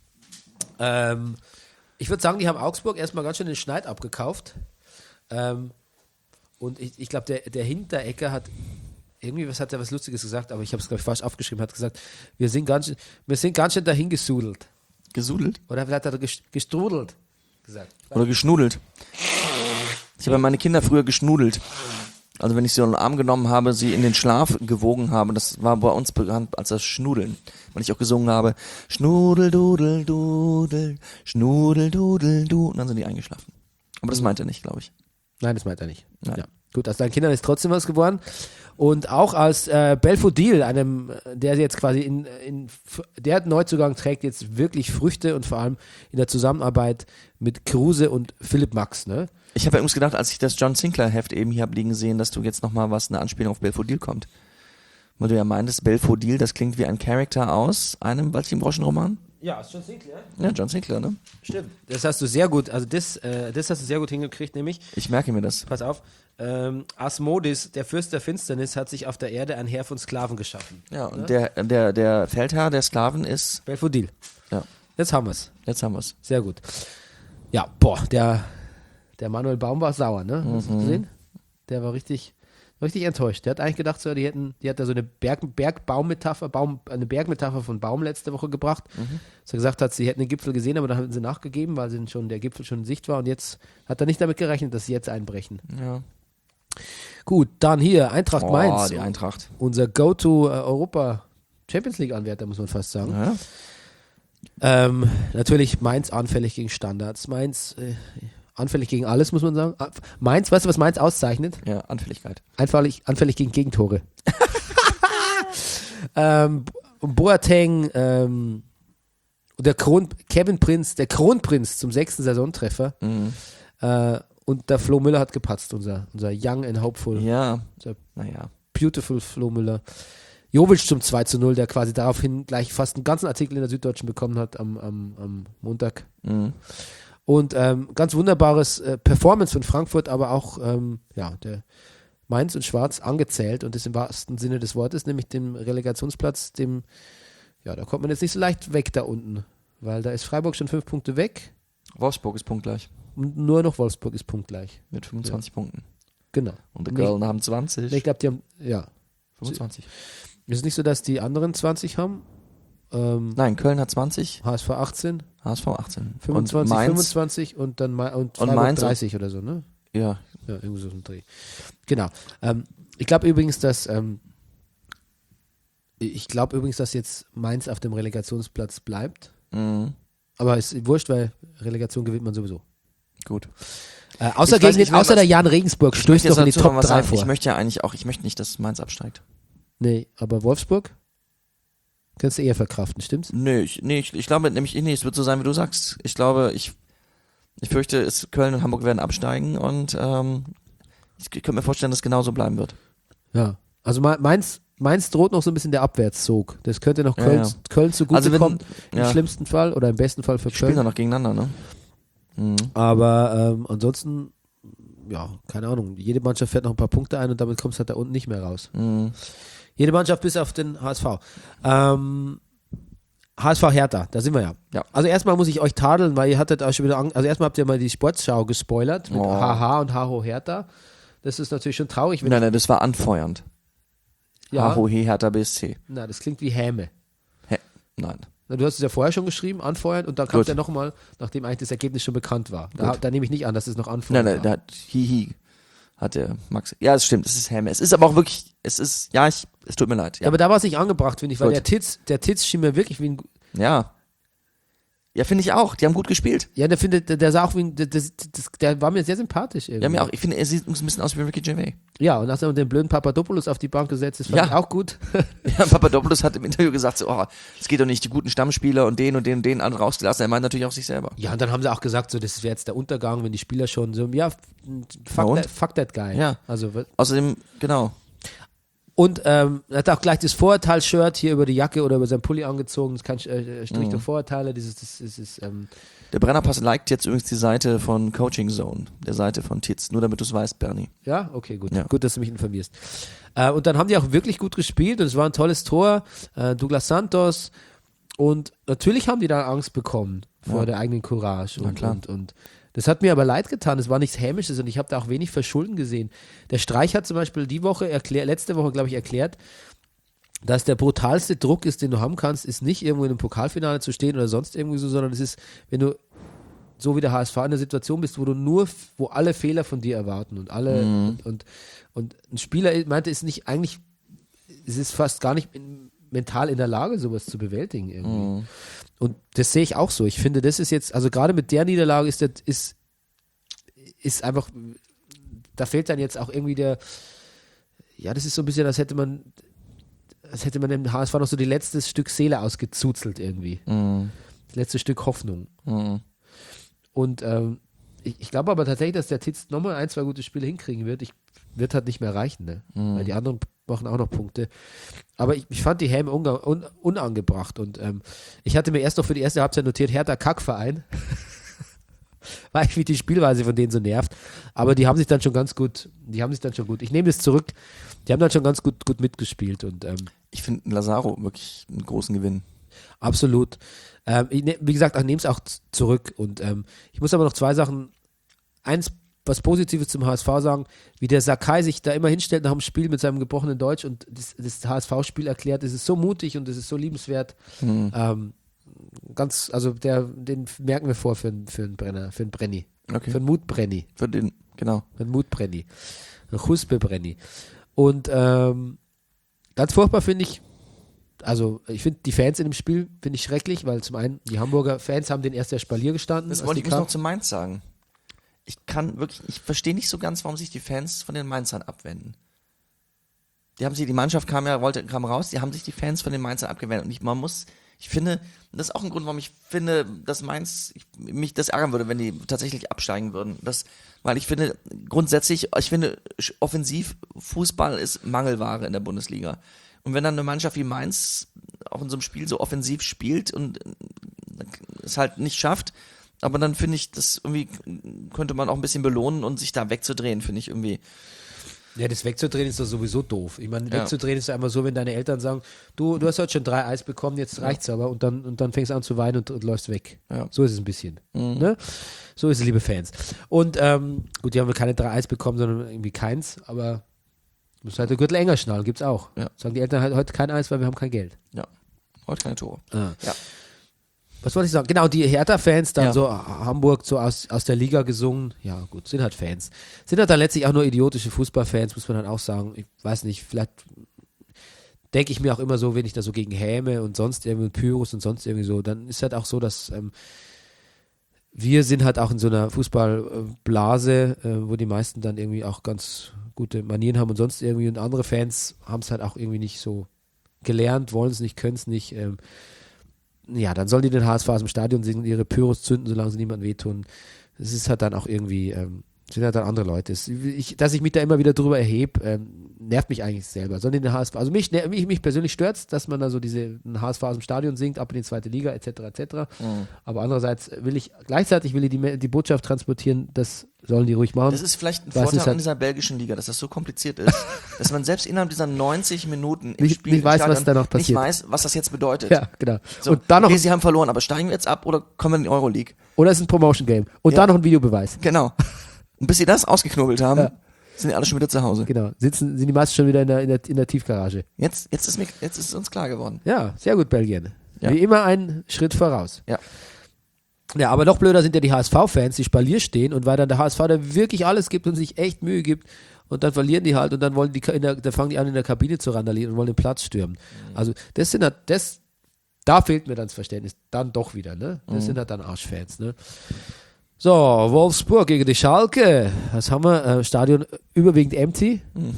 Ähm, ich würde sagen, die haben Augsburg erstmal ganz schön den Schneid abgekauft. Ähm, und ich, ich glaube, der, der Hinterecker hat irgendwie, was hat er was Lustiges gesagt, aber ich habe es, glaube ich, falsch aufgeschrieben, hat gesagt, wir sind ganz schön, wir sind ganz schön dahin gesudelt. Gesudelt? Oder vielleicht hat er ges- gestrudelt gesagt. Oder geschnudelt. Ich habe meine Kinder früher geschnudelt. Also wenn ich sie in den Arm genommen habe, sie in den Schlaf gewogen habe, das war bei uns bekannt als das Schnudeln. Weil ich auch gesungen habe, Schnudel, Dudel, Dudel, Schnudel, Dudel, du. Und dann sind die eingeschlafen. Aber das meint er nicht, glaube ich. Nein, das meint er nicht. Nein. Ja. Gut, aus deinen Kindern ist trotzdem was geworden. Und auch aus äh, Belfodil, einem, der jetzt quasi in, in, der Neuzugang trägt jetzt wirklich Früchte und vor allem in der Zusammenarbeit mit Kruse und Philipp Max, ne? Ich habe ja übrigens gedacht, als ich das John Sinclair Heft eben hier habe liegen sehen, dass du jetzt nochmal was, eine Anspielung auf Belfodil kommt. Weil du ja meintest, Belfodil, das klingt wie ein Charakter aus einem Waldchen-Broschen-Roman. Ja, ist John Sinclair. Ja, John Sinclair, ne? Stimmt. Das hast du sehr gut, also das, äh, das hast du sehr gut hingekriegt, nämlich, Ich merke mir das. pass auf, ähm, Asmodis, der Fürst der Finsternis, hat sich auf der Erde ein Heer von Sklaven geschaffen. Ja, und der, der, der Feldherr der Sklaven ist, Belfodil. ja, Jetzt haben wir's. jetzt haben wir's. Sehr gut. Ja, boah, der, der Manuel Baum war sauer, ne? Hast du gesehen? Der war richtig, richtig enttäuscht. Der hat eigentlich gedacht, so, die hätten, die hat da so eine Berg, Bergbaummetapher, Baum, eine Bergmetapher von Baum letzte Woche gebracht. Mhm. Dass er gesagt hat, sie hätten den Gipfel gesehen, aber dann haben sie nachgegeben, weil sie schon, der Gipfel schon in Sicht war und jetzt hat er nicht damit gerechnet, dass sie jetzt einbrechen. Ja. Gut, dann hier, Eintracht Oh, Mainz. die Eintracht. Unser Go-To-Europa Champions League-Anwärter, muss man fast sagen. Ja. Ähm, natürlich Mainz anfällig gegen Standards. Mainz äh, anfällig gegen alles, muss man sagen. Mainz, weißt du, was Mainz auszeichnet? Ja, Anfälligkeit. Anfällig, anfällig gegen Gegentore. ähm, Boateng, ähm, der Kron, Kevin Prinz, der Kronprinz zum sechsten Saisontreffer. Mhm. Äh, und der Flo Müller hat gepatzt, unser, unser Young and Hopeful. Ja, Unser naja. Beautiful Flo Müller. Jovic zum zwei zu null, der quasi daraufhin gleich fast einen ganzen Artikel in der Süddeutschen bekommen hat am, am, am Montag. Mhm. Und ähm, ganz wunderbares äh, Performance von Frankfurt, aber auch ähm, ja, der Mainz und Schwarz angezählt und das im wahrsten Sinne des Wortes, nämlich dem Relegationsplatz, dem, ja, da kommt man jetzt nicht so leicht weg da unten, weil da ist Freiburg schon fünf Punkte weg Wolfsburg ist punktgleich und nur noch Wolfsburg ist punktgleich. mit fünfundzwanzig Punkten. Genau. Und die Nee. Girls haben zwanzig. Ich glaube, die haben, ja, fünfundzwanzig. ist es nicht so, dass die anderen zwanzig haben? Ähm, Nein, Köln hat zwanzig, H S V achtzehn, H S V achtzehn. fünfundzwanzig, und Mainz, fünfundzwanzig und dann Ma- und, Und Freiburg Mainz- dreißig oder so, ne? ja, Ja, irgendwie so ein Dreh. Genau. Ähm, ich glaube übrigens, dass ähm, ich glaube übrigens, dass jetzt Mainz auf dem Relegationsplatz bleibt. mhm. Aber es ist wurscht, weil Relegation gewinnt man sowieso. gut. Äh, außer Ich weiß, gegen, ich will außer was- der Jan Regensburg Ich stößt möchte doch in die jetzt dazu noch Top was drei sagen. vor. Ich möchte ja eigentlich auch, ich möchte nicht, dass Mainz absteigt. Nee, aber Wolfsburg kannst du eher verkraften, stimmt's? Nö, ich, nee, ich, ich glaube nämlich, nee, es wird so sein, wie du sagst. Ich glaube, ich, ich fürchte, es, Köln und Hamburg werden absteigen und ähm, ich, ich könnte mir vorstellen, dass es genauso bleiben wird. Ja. Also Ma- Mainz, Mainz droht noch so ein bisschen der Abwärtszug. Das könnte noch Ja, Köln, ja. Köln zugutekommen, Also wenn- im ja. schlimmsten Fall oder im besten Fall für Die spielen Köln. dann noch gegeneinander, ne? Mhm. Aber ähm, ansonsten, ja, keine Ahnung. Jede Mannschaft fährt noch ein paar Punkte ein und damit kommst du halt da unten nicht mehr raus. Mhm. Jede Mannschaft bis auf den H S V. Ähm, H S V Hertha, da sind wir ja. Ja. Also erstmal muss ich euch tadeln, weil ihr hattet auch schon wieder, Ang- also erstmal habt ihr mal die Sportschau gespoilert mit Oh. H H und H O Hertha. Das ist natürlich schon traurig. Wenn Nein, nein, das war anfeuernd. ja, H O H Hertha B S C. na, das klingt wie Häme. Hä? Nein. Na, du hast es ja vorher schon geschrieben, anfeuern, und dann kam Gut. er nochmal, nachdem eigentlich das Ergebnis schon bekannt war. Da, da nehme ich nicht an, dass es noch Nein, anfeuern nein, war. da hat Hihi, hat der Max. Ja, es stimmt, es ist Häme. Es ist aber auch wirklich, es ist, ja, ich, es tut mir leid. Ja, Ja, aber da war es nicht angebracht, finde ich, weil Gut. der Titz, der Titz schien mir wirklich wie ein, ja. Ja, finde ich auch. Die haben gut gespielt. ja, der findet, der, der sah auch wie ein, das, das, das, der war mir sehr sympathisch irgendwie. Ja, mir auch. Ich finde, er sieht ein bisschen aus wie Ricky Gervais. Ja, und hast du den blöden Papadopoulos auf die Bank gesetzt, das fand Ja. ich auch gut. Ja, Papadopoulos hat im Interview gesagt, so, oh, es geht doch nicht, die guten Stammspieler und den und den und den anderen rausgelassen. Er meint natürlich auch sich selber. Ja, und dann haben sie auch gesagt, so, das wäre jetzt der Untergang, wenn die Spieler schon so, ja, Na fuck, und? that, fuck that guy. Ja. Also, was- Außerdem, genau. und ähm, er hat auch gleich das Vorurteil-Shirt hier über die Jacke oder über seinen Pulli angezogen, das ist kein äh, Strich Mhm. durch Vorurteile, dieses, das ist, ist ähm, Der Brennerpass liked jetzt übrigens die Seite von Coaching Zone, der Seite von Titz, nur damit du es weißt, Bernie. ja, okay, gut, Ja. gut, dass du mich informierst. Äh, und dann haben die auch wirklich gut gespielt und es war ein tolles Tor, äh, Douglas Santos, und natürlich haben die da Angst bekommen vor Ja. der eigenen Courage Na und, klar. und, und das hat mir aber leid getan, es war nichts Hämisches und ich habe da auch wenig Verschulden gesehen. Der Streich hat zum Beispiel die Woche erklärt, letzte Woche glaube ich erklärt, dass der brutalste Druck ist, den du haben kannst, ist nicht irgendwo in einem Pokalfinale zu stehen oder sonst irgendwie so, sondern es ist, wenn du so wie der H S V in der Situation bist, wo du nur, wo alle Fehler von dir erwarten und alle und, und, und ein Spieler meinte, ist nicht eigentlich, es ist fast gar nicht in, mental in der Lage, sowas zu bewältigen irgendwie. Und das sehe ich auch so. Ich finde, das ist jetzt, also gerade mit der Niederlage ist das, ist, ist einfach, da fehlt dann jetzt auch irgendwie der, ja, das ist so ein bisschen, als hätte man, als hätte man dem H S V noch so die letztes Stück Seele ausgezuzelt irgendwie. Das letzte Stück Hoffnung. Und ähm, ich, ich glaube aber tatsächlich, dass der Titz nochmal ein, zwei gute Spiele hinkriegen wird. Ich wird halt nicht mehr reichen, ne? Weil die anderen machen auch noch Punkte. Aber ich, ich fand die Häme unga, un, unangebracht und ähm, ich hatte mir erst noch für die erste Halbzeit notiert, Hertha Kackverein. Weil ich mich die Spielweise von denen so nervt. Aber die haben sich dann schon ganz gut, die haben sich dann schon gut, ich nehme das zurück, die haben dann schon ganz gut, gut mitgespielt und ähm, Ich finde Lazaro wirklich einen großen Gewinn. absolut. Ähm, ich ne, wie gesagt, ich nehme es auch z- zurück und ähm, ich muss aber noch zwei Sachen, eins, was Positives zum H S V sagen, wie der Sakai sich da immer hinstellt nach dem Spiel mit seinem gebrochenen Deutsch und das, das H S V-Spiel erklärt, das ist so mutig und das ist so liebenswert. Ähm, ganz, also der, den merken wir vor für, einen- für einen Brenner, für einen Brenny. Okay. Für einen Mutbrenny. Für den, genau. Ein Mutbrenny. Ein Husbebrenny. Und ähm, ganz furchtbar finde ich, also ich finde die Fans in dem Spiel finde ich schrecklich, weil zum einen die Hamburger Fans haben den erst der Spalier gestanden. Das als wollte die ich muss noch kamen. zu Mainz sagen. Ich kann wirklich, ich verstehe nicht so ganz, warum sich die Fans von den Mainzern abwenden. Die haben sich, die Mannschaft kam ja, wollte, kam raus, die haben sich die Fans von den Mainzern abgewendet. Und ich, man muss, ich finde, das ist auch ein Grund, warum ich finde, dass Mainz, ich, mich das ärgern würde, wenn die tatsächlich absteigen würden. Das, weil ich finde, grundsätzlich, ich finde, offensiv Fußball ist Mangelware in der Bundesliga. Und wenn dann eine Mannschaft wie Mainz auch in so einem Spiel so offensiv spielt und es halt nicht schafft, aber dann finde ich, das irgendwie könnte man auch ein bisschen belohnen und sich da wegzudrehen, finde ich irgendwie. Ja, das wegzudrehen ist doch sowieso doof. Ich meine, Ja. wegzudrehen ist einfach so, wenn deine Eltern sagen, du, du hast heute schon drei Eis bekommen, jetzt reicht's aber und dann, und dann fängst du an zu weinen und, und läufst weg. Ja. So ist es ein bisschen. Ne? So ist es, liebe Fans. Und ähm, gut, die haben keine drei Eis bekommen, sondern irgendwie keins, aber du musst halt den Gürtel enger schnallen, gibt's auch. Ja. Sagen die Eltern halt heute kein Eis, weil wir haben kein Geld. Ja, heute keine Tore. Ah. Ja. Was wollte ich sagen? Genau, die Hertha-Fans dann Ja. so Hamburg so aus, aus der Liga gesungen. Ja, gut, sind halt Fans. Sind halt dann letztlich auch nur idiotische Fußballfans, muss man dann auch sagen. Ich weiß nicht, vielleicht denke ich mir auch immer so, wenn ich da so gegen Häme und sonst irgendwie Pyrrhus und sonst irgendwie so, dann ist halt auch so, dass ähm, wir sind halt auch in so einer Fußballblase, äh, wo die meisten dann irgendwie auch ganz gute Manieren haben und sonst irgendwie und andere Fans haben es halt auch irgendwie nicht so gelernt, wollen es nicht, können es nicht. Ähm, ja, dann sollen die den H S V aus dem Stadion singen und ihre Pyros zünden, solange sie niemandem wehtun. Das ist halt dann auch irgendwie, ähm, sind halt dann andere Leute. Es, ich, dass ich mich da immer wieder drüber erhebe, ähm, nervt mich eigentlich selber. Sollen die den H S V, also mich, ner- mich, mich persönlich stört's, dass man da so diese den H S V aus dem Stadion singt, ab in die zweite Liga, et cetera et cetera. Aber andererseits will ich, gleichzeitig will ich die, die Botschaft transportieren, das sollen die ruhig machen. Das ist vielleicht ein Was Vorteil ist halt- an dieser belgischen Liga, dass das so kompliziert ist, dass man selbst innerhalb dieser neunzig Minuten im Nicht- Spiel nicht im weiß, Stadion was danach nicht passiert. weiß, was das jetzt bedeutet. ja, genau. So, Und dann noch, okay, sie haben verloren, aber steigen wir jetzt ab oder kommen wir in die Euroleague? oder es ist ein Promotion-Game. Und Ja. dann noch ein Videobeweis. Genau. Und bis sie das ausgeknobelt haben, Ja. sind die alle schon wieder zu Hause. Genau. Sitzen, sind die meisten schon wieder in der, in der, in der Tiefgarage. Jetzt, jetzt, ist mir, jetzt ist uns klar geworden. Ja, sehr gut, Belgien. Ja. Wie immer einen Schritt voraus. Ja. Ja, aber noch blöder sind ja die H S V-Fans, die Spalier stehen und weil dann der H S V da wirklich alles gibt und sich echt Mühe gibt und dann verlieren die halt und dann wollen die in der, dann fangen die an in der Kabine zu randalieren und wollen den Platz stürmen. Mhm. Also das sind halt, das, da fehlt mir dann das Verständnis, dann doch wieder, ne? Das mhm. sind halt dann Arschfans, ne? So, Wolfsburg gegen die Schalke. Was haben wir? Äh, Stadion überwiegend empty. Mhm.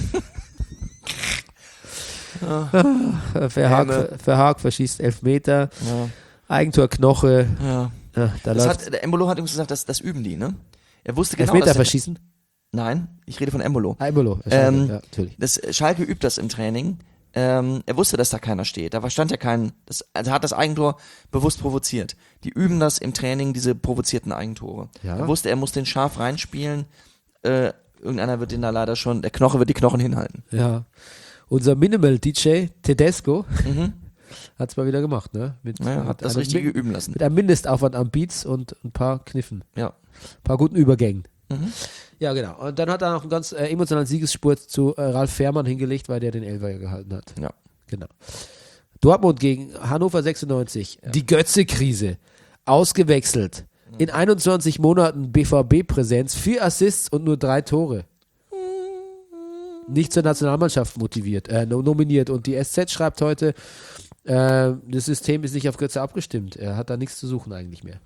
ja. Verhaag, Verhaag verschießt Elfmeter. Ja. Eigentor Knoche. Ja. Ja, da das hat, der Embolo hat übrigens gesagt, das, das üben die, ne? Er wusste genau, Elfmeter dass er, verschießen? Nein, ich rede von Embolo. Ah, Embolo, ähm, ja, natürlich. Das, Schalke übt das im Training. Ähm, er wusste, dass da keiner steht. Da stand ja kein, das, also er hat das Eigentor bewusst provoziert. Die üben das im Training, diese provozierten Eigentore. Ja. Er wusste, er muss den scharf reinspielen. Äh, irgendeiner wird den da leider schon, der Knoche wird die Knochen hinhalten. Ja. Unser Minimal-D J Tedesco Mhm. hat es mal wieder gemacht, ne? Mit, ja, hat mit das Richtige üben lassen. Mit einem Mindestaufwand an Beats und ein paar Kniffen. Ja. Ein paar guten Übergängen. Mhm. Ja, genau. Und dann hat er noch einen ganz äh, emotionalen Siegesspurt zu äh, Ralf Fährmann hingelegt, weil der den Elfer ja gehalten hat. Ja. Genau. Dortmund gegen Hannover sechsundneunzig. Ja. Die Götze-Krise. Ausgewechselt. Mhm. In einundzwanzig Monaten B V B-Präsenz. Vier Assists und nur drei Tore. Nicht zur Nationalmannschaft motiviert, äh, nominiert. Und die S Z schreibt heute, äh, das System ist nicht auf Götze abgestimmt. Er hat da nichts zu suchen eigentlich mehr.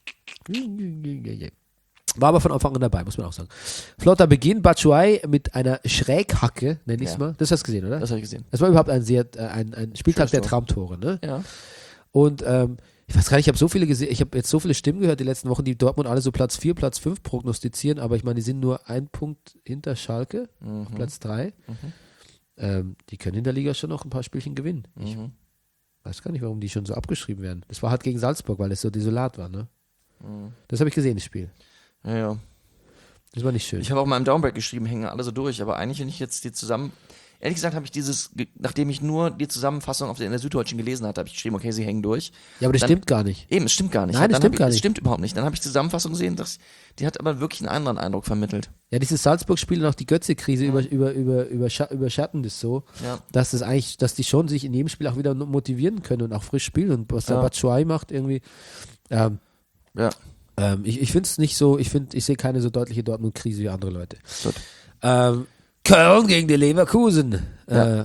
War aber von Anfang an dabei, muss man auch sagen. Flotter Beginn, Batshuayi mit einer Schräghacke, nenne ich es ja. mal. Das hast du gesehen, oder? Das habe ich gesehen. Das war überhaupt ein sehr, äh, ein, ein Spieltag der Traumtore, ne? Ja. Und ähm, ich weiß gar nicht, ich habe so viele gesehen, ich habe jetzt so viele Stimmen gehört die letzten Wochen, die Dortmund alle so Platz vier, Platz fünf prognostizieren, aber ich meine, die sind nur ein Punkt hinter Schalke, Mhm. Platz drei. Mhm. Ähm, die können in der Liga schon noch ein paar Spielchen gewinnen. Ich Mhm. weiß gar nicht, warum die schon so abgeschrieben werden. Das war halt gegen Salzburg, weil es so desolat war, ne? Mhm. Das habe ich gesehen, das Spiel. Ja, ja. Das war nicht schön. Ich habe auch mal im Downbreak geschrieben, hängen alle so durch, aber eigentlich, wenn ich jetzt die zusammen, ehrlich gesagt habe ich dieses, nachdem ich nur die Zusammenfassung auf der, in der Süddeutschen gelesen hatte, habe ich geschrieben, okay, sie hängen durch. Ja, aber das Dann, stimmt gar nicht. Eben, es stimmt gar nicht. Nein, das Dann stimmt ich, gar nicht. Das stimmt überhaupt nicht. Dann habe ich die Zusammenfassung gesehen, das, die hat aber wirklich einen anderen Eindruck vermittelt. Ja, dieses Salzburg-Spiel und auch die Götze-Krise über, über, über, überscha- überschatten das so, Ja. dass das eigentlich, dass die schon sich in jedem Spiel auch wieder motivieren können und auch frisch spielen und was der Ja. Batshuayi macht irgendwie. Ähm, Ja. ähm, ich ich finde es nicht so, ich finde, ich sehe keine so deutliche Dortmund-Krise wie andere Leute. Gut. Ähm, Köln gegen die Leverkusen. Ja. Äh,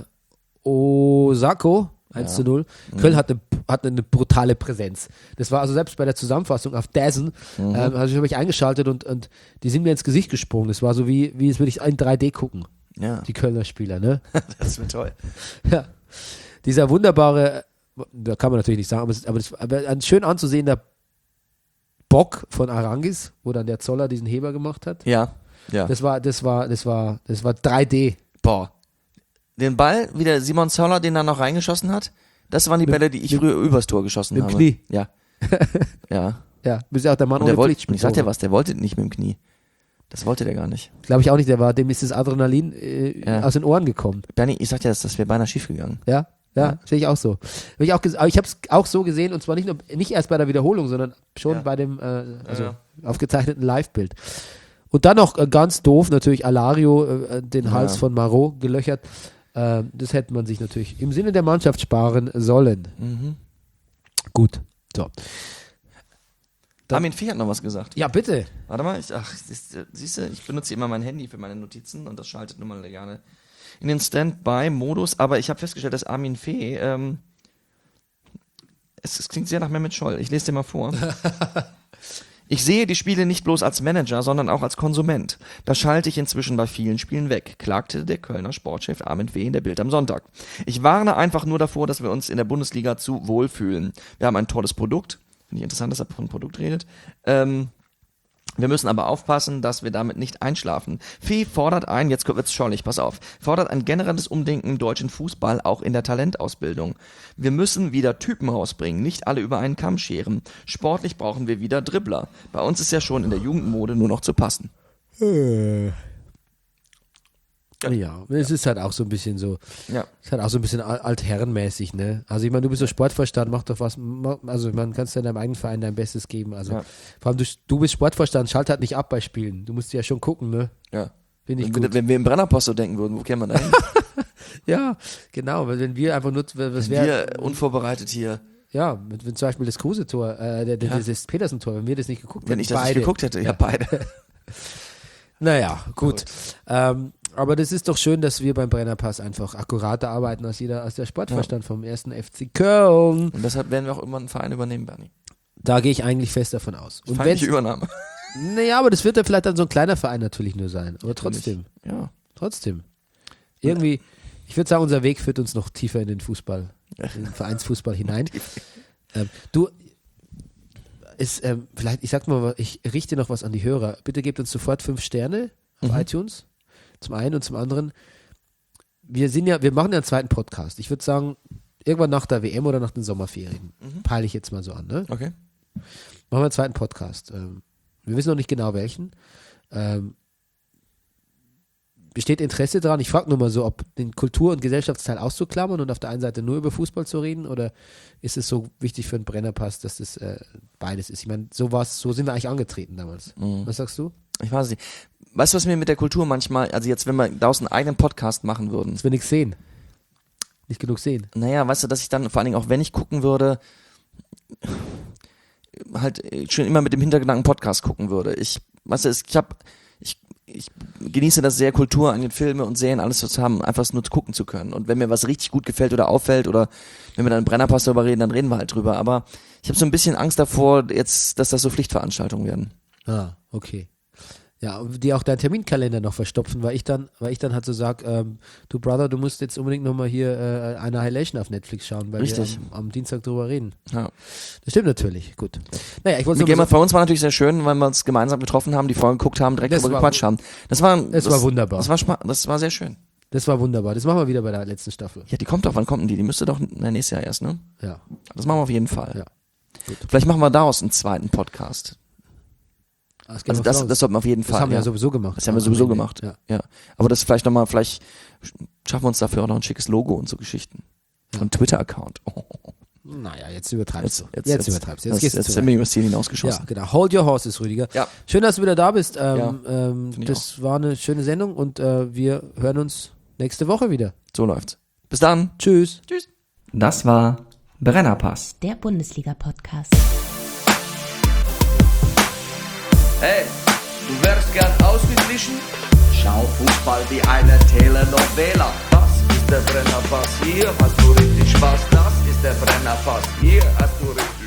Osako, eins Ja. zu null. Köln hat eine, hat eine brutale Präsenz. Das war also selbst bei der Zusammenfassung auf Dazen, Mhm. ähm, also ich habe mich eingeschaltet und, und die sind mir ins Gesicht gesprungen. Das war so wie, wie es würde ich in drei D gucken, Ja. die Kölner Spieler, ne? Das wird toll. Ja. Dieser wunderbare, da kann man natürlich nicht sagen, aber, es, aber, das, aber ein schön anzusehender Bock von Arangis, wo dann der Zoller diesen Heber gemacht hat. Ja. Ja. Das war, das war, das war, das war drei D. Boah. Den Ball, wie der Simon Zoller den da noch reingeschossen hat, das waren die Mit- Bälle, die ich mit- früher übers Tor geschossen mit dem habe. Knie. Ja. Ja. Ja, bist ja auch der Mann Und der ohne wollte, Pflichtspiel. ich sag dir was, der wollte nicht mit dem Knie. Das wollte der gar nicht. Glaube ich auch nicht, der war, dem ist das Adrenalin äh, Ja. aus den Ohren gekommen. Bernie, ich sag dir das, das wäre beinahe schief gegangen. Ja, ja, Ja. sehe ich auch so. Hab ich auch ges- aber ich habe es auch so gesehen und zwar nicht nur nicht erst bei der Wiederholung, sondern schon Ja. bei dem äh, also Ja, aufgezeichneten Live-Bild. Und dann noch äh, ganz doof natürlich Alario äh, den Ja. Hals von Marot gelöchert. Äh, das hätte man sich natürlich im Sinne der Mannschaft sparen sollen. Mhm. Gut. So. Dann- Armin Fee hat noch was gesagt. Ja, bitte. Warte mal, ich, ach, siehst du, ich benutze immer mein Handy für meine Notizen und das schaltet nun mal gerne in den Standby-Modus, aber ich habe festgestellt, dass Armin Fee, ähm, es, es klingt sehr nach Mehmet Scholl, ich lese dir mal vor. Ich sehe die Spiele nicht bloß als Manager, sondern auch als Konsument. Das schalte ich inzwischen bei vielen Spielen weg, klagte der Kölner Sportchef Armin Fee in der Bild am Sonntag. Ich warne einfach nur davor, dass wir uns in der Bundesliga zu wohl fühlen. Wir haben ein tolles Produkt. Finde ich interessant, dass er von Produkt redet. Ähm, wir müssen aber aufpassen, dass wir damit nicht einschlafen. Fee fordert ein, jetzt wird's schollig, pass auf, fordert ein generelles Umdenken im deutschen Fußball, auch in der Talentausbildung. Wir müssen wieder Typen rausbringen, nicht alle über einen Kamm scheren. Sportlich brauchen wir wieder Dribbler. Bei uns ist ja schon in der Jugendmode nur noch zu passen. Ja, es ist halt auch so ein bisschen so, Ja. ist halt auch so ein bisschen al- altherrenmäßig, ne? Also ich meine, du bist so Sportvorstand, mach doch was, mach, also man kannst ja deinem eigenen Verein dein Bestes geben, also Ja. vor allem du, du bist Sportvorstand, schalt halt nicht ab bei Spielen, du musst ja schon gucken, ne? Ja. Finde ich Wenn, gut. wenn wir im Brennerpost so denken würden, wo kämen wir da hin? Ja, genau, weil wenn wir einfach nur, was Wenn wäre, wir unvorbereitet hier. Ja, mit, mit zum Beispiel das Kruse-Tor, äh, der, der, Ja. das Petersen-Tor, wenn wir das nicht geguckt hätten. Wenn ich das beide. nicht geguckt hätte, ja, beide. Naja, gut. Ähm, aber das ist doch schön, dass wir beim Brennerpass einfach akkurater arbeiten als jeder, als der Sportverstand vom ersten F C Köln. Und deshalb werden wir auch immer einen Verein übernehmen, Bernie. Da gehe ich eigentlich fest davon aus. Und Feindliche wenn's- Übernahme. Naja, aber das wird dann vielleicht dann so ein kleiner Verein natürlich nur sein. Aber trotzdem, Ja. trotzdem. Irgendwie, ich würde sagen, unser Weg führt uns noch tiefer in den Fußball, in den Vereinsfußball hinein. Ähm, du, ist, ähm, vielleicht, ich sag mal, ich richte noch was an die Hörer. Bitte gebt uns sofort fünf Sterne auf Mhm. iTunes. Zum einen und zum anderen. Wir sind ja, wir machen ja einen zweiten Podcast. Ich würde sagen, irgendwann nach der W M oder nach den Sommerferien. Mhm. Peile ich jetzt mal so an, ne? Okay. Machen wir einen zweiten Podcast. Ähm, wir wissen noch nicht genau welchen. Ähm, besteht Interesse daran? Ich frage nur mal so, ob den Kultur- und Gesellschaftsteil auszuklammern und auf der einen Seite nur über Fußball zu reden, oder ist es so wichtig für einen Brennerpass, dass das äh, beides ist? Ich meine, so war's, so sind wir eigentlich angetreten damals. Mhm. Was sagst du? Ich weiß nicht. Weißt du, was mir mit der Kultur manchmal, also jetzt, wenn wir daraus einen eigenen Podcast machen würden, Dass wir nichts sehen. Nicht genug sehen. naja, weißt du, dass ich dann vor allen Dingen auch, wenn ich gucken würde, halt schon immer mit dem Hintergedanken Podcast gucken würde. Ich, weißt du, ich habe, ich, ich genieße das sehr, Kultur an den Filmen und Serien, alles zu haben, einfach nur gucken zu können. Und wenn mir was richtig gut gefällt oder auffällt oder wenn wir dann Brennerpass darüber reden, dann reden wir halt drüber. Aber ich habe so ein bisschen Angst davor, jetzt, dass das so Pflichtveranstaltungen werden. Ah, okay. Ja, die auch deinen Terminkalender noch verstopfen, weil ich dann, weil ich dann halt so sag, ähm, du Brother, du musst jetzt unbedingt nochmal hier äh, Annihilation auf Netflix schauen, weil Richtig. wir am, am Dienstag drüber reden. Ja. Das stimmt natürlich, gut. Naja, ich wollte Mit nur Game mal of Thrones war natürlich sehr schön, weil wir uns gemeinsam getroffen haben, die Folgen geguckt haben, direkt Das drüber war- gequatscht haben. Das war, Das war wunderbar. Das war, spa- das war sehr schön. Das war wunderbar. Das machen wir wieder bei der letzten Staffel. Ja, die kommt doch, wann kommt denn die? Die müsste doch na, nächstes Jahr erst, ne? Ja. Das machen wir auf jeden Fall. Ja. Gut. Vielleicht machen wir daraus einen zweiten Podcast. Das, Game Also of das, Thrones. das sollten wir auf jeden Das Fall. haben wir ja. ja sowieso gemacht. Das haben wir Am sowieso Ende. gemacht. Ja. Ja. Aber das vielleicht nochmal, vielleicht schaffen wir uns dafür auch noch ein schickes Logo und so Geschichten. Ja. Und einen Twitter-Account. Oh. Naja, jetzt übertreibst Jetzt, du. jetzt, Jetzt, jetzt, übertreibst du. Jetzt, Jetzt gehst jetzt, du jetzt zu sind weit. wir übers Ziel Ja, hinausgeschossen. genau. Hold your horses, Rüdiger. Ja. Schön, dass du wieder da bist. Ähm, Ja, ähm, find ich das war eine schöne Sendung und äh, wir hören uns nächste Woche wieder. So läuft's. Bis dann. Tschüss. Tschüss. Das war Brennerpass. Der Bundesliga-Podcast. Hey, du wärst gern ausgeglichen? Schau Fußball wie eine Telenovela. Das ist der Brennerpass, hier hast du richtig Spaß. Das ist der Brennerpass, hier hast du richtig